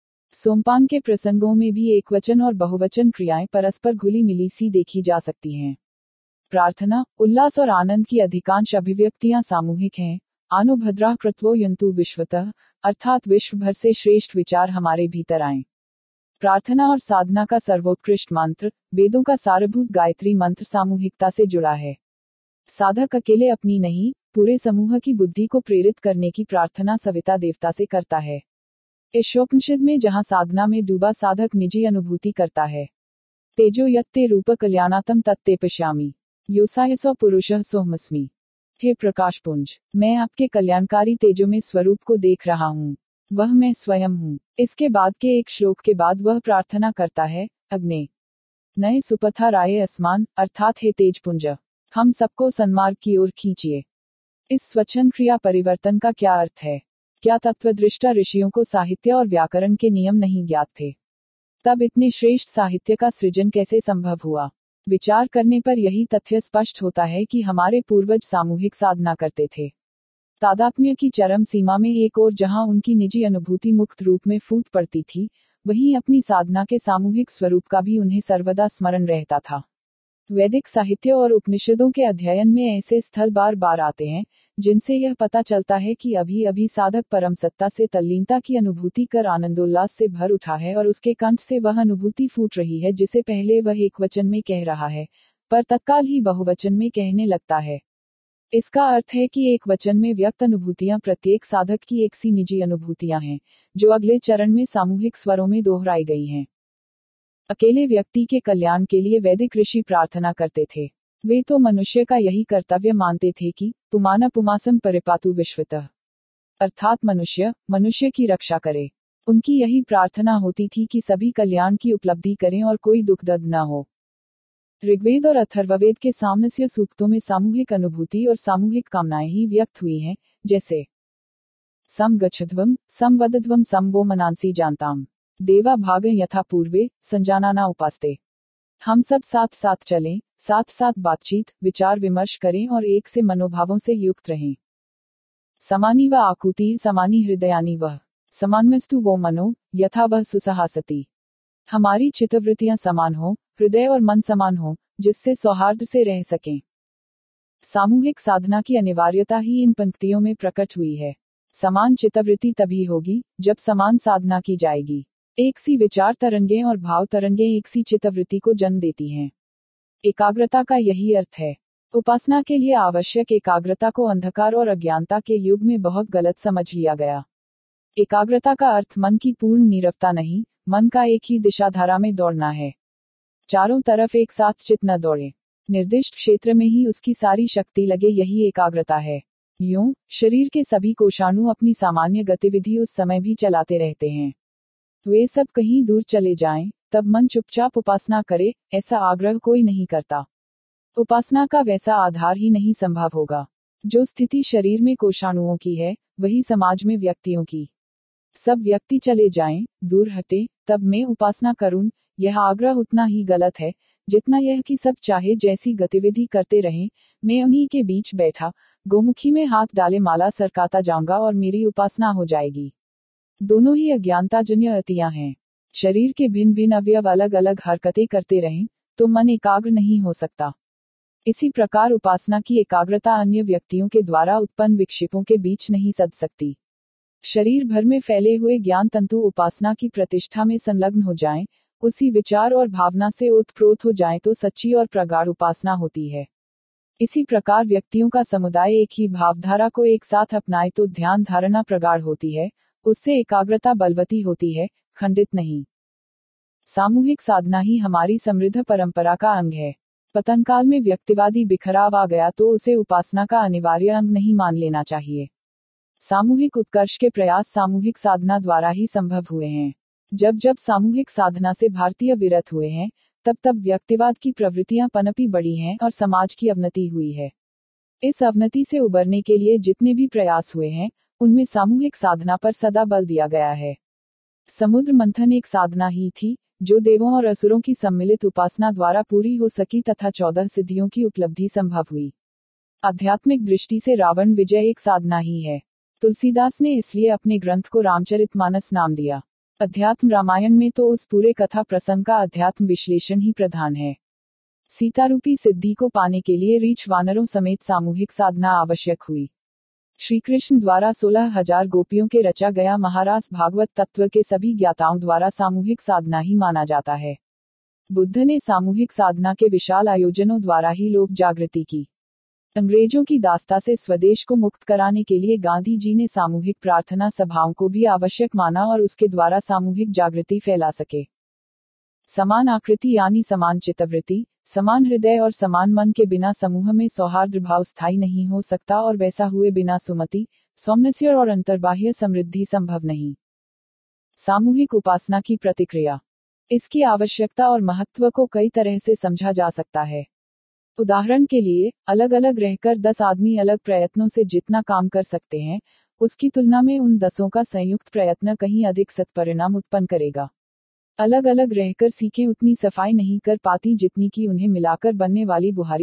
सोमपान के प्रसंगों में भी एकवचन और बहुवचन क्रियाएं परस्पर घुली मिली सी देखी जा सकती हैं। प्रार्थना, उल्लास और आनंद की अधिकांश अभिव्यक्तियां सामूहिक हैं। आनुभद्रा कृत्वो यंतु विश्वतः, अर्थात विश्व भर से श्रेष्ठ विचार हमारे भीतर आएं। प्रार्थना और साधना का सर्वोत्कृष्ट मंत्र, वेदों का सारभूत गायत्री मंत्र सामूहिकता से जुड़ा है। साधक अकेले अपनी नहीं, पूरे समूह की बुद्धि को प्रेरित करने की प्रार्थना सविता देवता से करता है। ईशोपनिषद में जहाँ साधना में डूबा साधक निजी अनुभूति करता है। तेजो यत्ते रूप कल्याणातम तत्ते पश्यामि योसाय सौ पुरुषः सोहमस्मि। हे प्रकाशपुंज, मैं आपके कल्याणकारी तेजो में स्वरूप को देख रहा हूँ, वह मैं स्वयं हूँ। इसके बाद के एक श्लोक के बाद वह प्रार्थना करता है, अग्ने नए सुपथा राये आसमान, अर्थात हे तेजपुंज, हम सबको सन्मार्ग की ओर खींचिए। इस स्वच्छंद क्रिया परिवर्तन का क्या अर्थ है? क्या तत्वदृष्टा ऋषियों को साहित्य और व्याकरण के नियम नहीं ज्ञात थे? तब इतने श्रेष्ठ साहित्य का सृजन कैसे संभव हुआ? विचार करने पर यही तथ्य स्पष्ट होता है कि हमारे पूर्वज सामूहिक साधना करते थे। तादात्म्य की चरम सीमा में एक और जहां उनकी निजी अनुभूति मुक्त रूप में फूट पड़ती थी, वहीं अपनी साधना के सामूहिक स्वरूप का भी उन्हें सर्वदा स्मरण रहता था। वैदिक साहित्य और उपनिषदों के अध्ययन में ऐसे स्थल बार बार आते हैं जिनसे यह पता चलता है कि अभी अभी साधक परम सत्ता से तल्लीनता की अनुभूति कर आनंदोल्लास से भर उठा है और उसके कंठ से वह अनुभूति फूट रही है जिसे पहले वह एक वचन में कह रहा है, पर तत्काल ही बहुवचन में कहने लगता है। इसका अर्थ है कि एक वचन में व्यक्त अनुभूतियां प्रत्येक साधक की एक सी निजी अनुभूतियां हैं, जो अगले चरण में सामूहिक स्वरों में दोहराई गई हैं। अकेले व्यक्ति के कल्याण के लिए वैदिक ऋषि प्रार्थना करते थे। वे तो मनुष्य का यही कर्तव्य मानते थे कि पुमाना पुमासम परिपातु विश्वतः, अर्थात मनुष्य मनुष्य की रक्षा करे। उनकी यही प्रार्थना होती थी कि सभी कल्याण की उपलब्धि करें और कोई दुखदर्द न हो। ऋग्वेद और अथर्ववेद के सामनस्य सूक्तों में सामूहिक अनुभूति और सामूहिक कामनाएं ही व्यक्त हुई हैं, जैसे सम गच्छध्वम सम वदध्वम सम वो मनांसी जानताम देवा भाग यथा पूर्वे संजानाना उपास्ते। हम सब साथ साथ चलें, साथ साथ बातचीत विचार विमर्श करें और एक से मनोभावों से युक्त रहें। समानी व आकुति समानी हृदयानी वह समानमस्तु वो मनो यथा वह सुसहासती। हमारी चित्तवृत्तियां समान हो, हृदय और मन समान हो, जिससे सौहार्द से रह सकें। सामूहिक साधना की अनिवार्यता ही इन पंक्तियों में प्रकट हुई है। समान चित्तवृत्ति तभी होगी जब समान साधना की जाएगी। एक सी विचार तरंगें और भाव तरंगें एक सी चित्तवृत्ति को जन्म देती हैं। एकाग्रता का यही अर्थ है। उपासना के लिए आवश्यक एकाग्रता को अंधकार और अज्ञानता के युग में बहुत गलत समझ लिया गया। एकाग्रता का अर्थ मन की पूर्ण नीरवता नहीं, मन का एक ही दिशाधारा में दौड़ना है। चारों तरफ एक साथ चित न दौड़े, निर्दिष्ट क्षेत्र में ही उसकी सारी शक्ति लगे, यही एकाग्रता है। यूं शरीर के सभी कोशाणु अपनी सामान्य गतिविधि उस समय भी चलाते रहते हैं। वे सब कहीं दूर चले जाएं, तब मन चुपचाप उपासना करे, ऐसा आग्रह कोई नहीं करता। उपासना का वैसा आधार ही नहीं संभव होगा। जो स्थिति शरीर में कोशाणुओं की है, वही समाज में व्यक्तियों की। सब व्यक्ति चले जाएं, दूर हटे, तब मैं उपासना करूं, यह आग्रह उतना ही गलत है जितना यह कि सब चाहे जैसी गतिविधि करते रहें, मैं उन्हीं के बीच बैठा गोमुखी में हाथ डाले माला सरकाता जाऊंगा और मेरी उपासना हो जाएगी। दोनों ही अज्ञानताजन्य अतियां हैं। शरीर के भिन्न भिन्न अवयव अलग अलग हरकतें करते रहें तो मन एकाग्र नहीं हो सकता। इसी प्रकार उपासना की एकाग्रता अन्य व्यक्तियों के द्वारा उत्पन्न विक्षेपों के बीच नहीं सध सकती। शरीर भर में फैले हुए ज्ञान तंतु उपासना की प्रतिष्ठा में संलग्न हो जाएं, उसी विचार और भावना से ओतप्रोत हो जाएं तो सच्ची और प्रगाढ़ उपासना होती है। इसी प्रकार व्यक्तियों का समुदाय एक ही भावधारा को एक साथ अपनाए तो ध्यान धारणा प्रगाढ़ होती है, उससे एकाग्रता बलवती होती है, खंडित नहीं। सामूहिक साधना ही हमारी समृद्ध परंपरा का अंग है। पतनकाल में व्यक्तिवादी बिखराव आ गया तो उसे उपासना का अनिवार्य अंग नहीं मान लेना चाहिए। सामूहिक उत्कर्ष के प्रयास सामूहिक साधना द्वारा ही संभव हुए हैं। जब जब सामूहिक साधना से भारतीय विरत हुए हैं, तब तब व्यक्तिवाद की प्रवृत्तियां पनपी बढ़ी हैं और समाज की अवनति हुई है। इस अवनति से उबरने के लिए जितने भी प्रयास हुए हैं, उनमें सामूहिक साधना पर सदा बल दिया गया है। समुद्र मंथन एक साधना ही थी, जो देवों और असुरों की सम्मिलित उपासना द्वारा पूरी हो सकी तथा चौदह सिद्धियों की उपलब्धि संभव हुई। आध्यात्मिक दृष्टि से रावण विजय एक साधना ही है। तुलसीदास ने इसलिए अपने ग्रंथ को रामचरितमानस नाम दिया। अध्यात्म रामायण में तो उस पूरे कथा प्रसंग का अध्यात्म विश्लेषण ही प्रधान है। सीतारूपी सिद्धि को पाने के लिए रीछ वानरों समेत सामूहिक साधना आवश्यक हुई। श्री कृष्ण द्वारा सोलह हजार गोपियों के रचा गया महारास भागवत तत्व के सभी ज्ञाताओं द्वारा सामूहिक साधना ही माना जाता है। बुद्ध ने सामूहिक साधना के विशाल आयोजनों द्वारा ही लोक जागृति की। अंग्रेजों की दास्ता से स्वदेश को मुक्त कराने के लिए गांधी जी ने सामूहिक प्रार्थना सभाओं को भी आवश्यक माना और उसके द्वारा सामूहिक जागृति फैला सके। समान आकृति यानी समान चित्तवृत्ति, समान हृदय और समान मन के बिना समूह में सौहार्द भाव स्थायी नहीं हो सकता और वैसा हुए बिना सुमति, सौमनस्य और अंतर्बाह्य समृद्धि संभव नहीं। सामूहिक उपासना की प्रतिक्रिया। इसकी आवश्यकता और महत्व को कई तरह से समझा जा सकता है। उदाहरण के लिए, अलग अलग रहकर दस आदमी अलग प्रयत्नों से जितना काम कर सकते हैं, उसकी तुलना में उन दसों का संयुक्त प्रयत्न कहीं अधिक सत्परिणाम उत्पन्न करेगा। अलग अलग रहकर सीखें उतनी सफाई नहीं कर पाती जितनी कि उन्हें मिलाकर बनने वाली बुहारी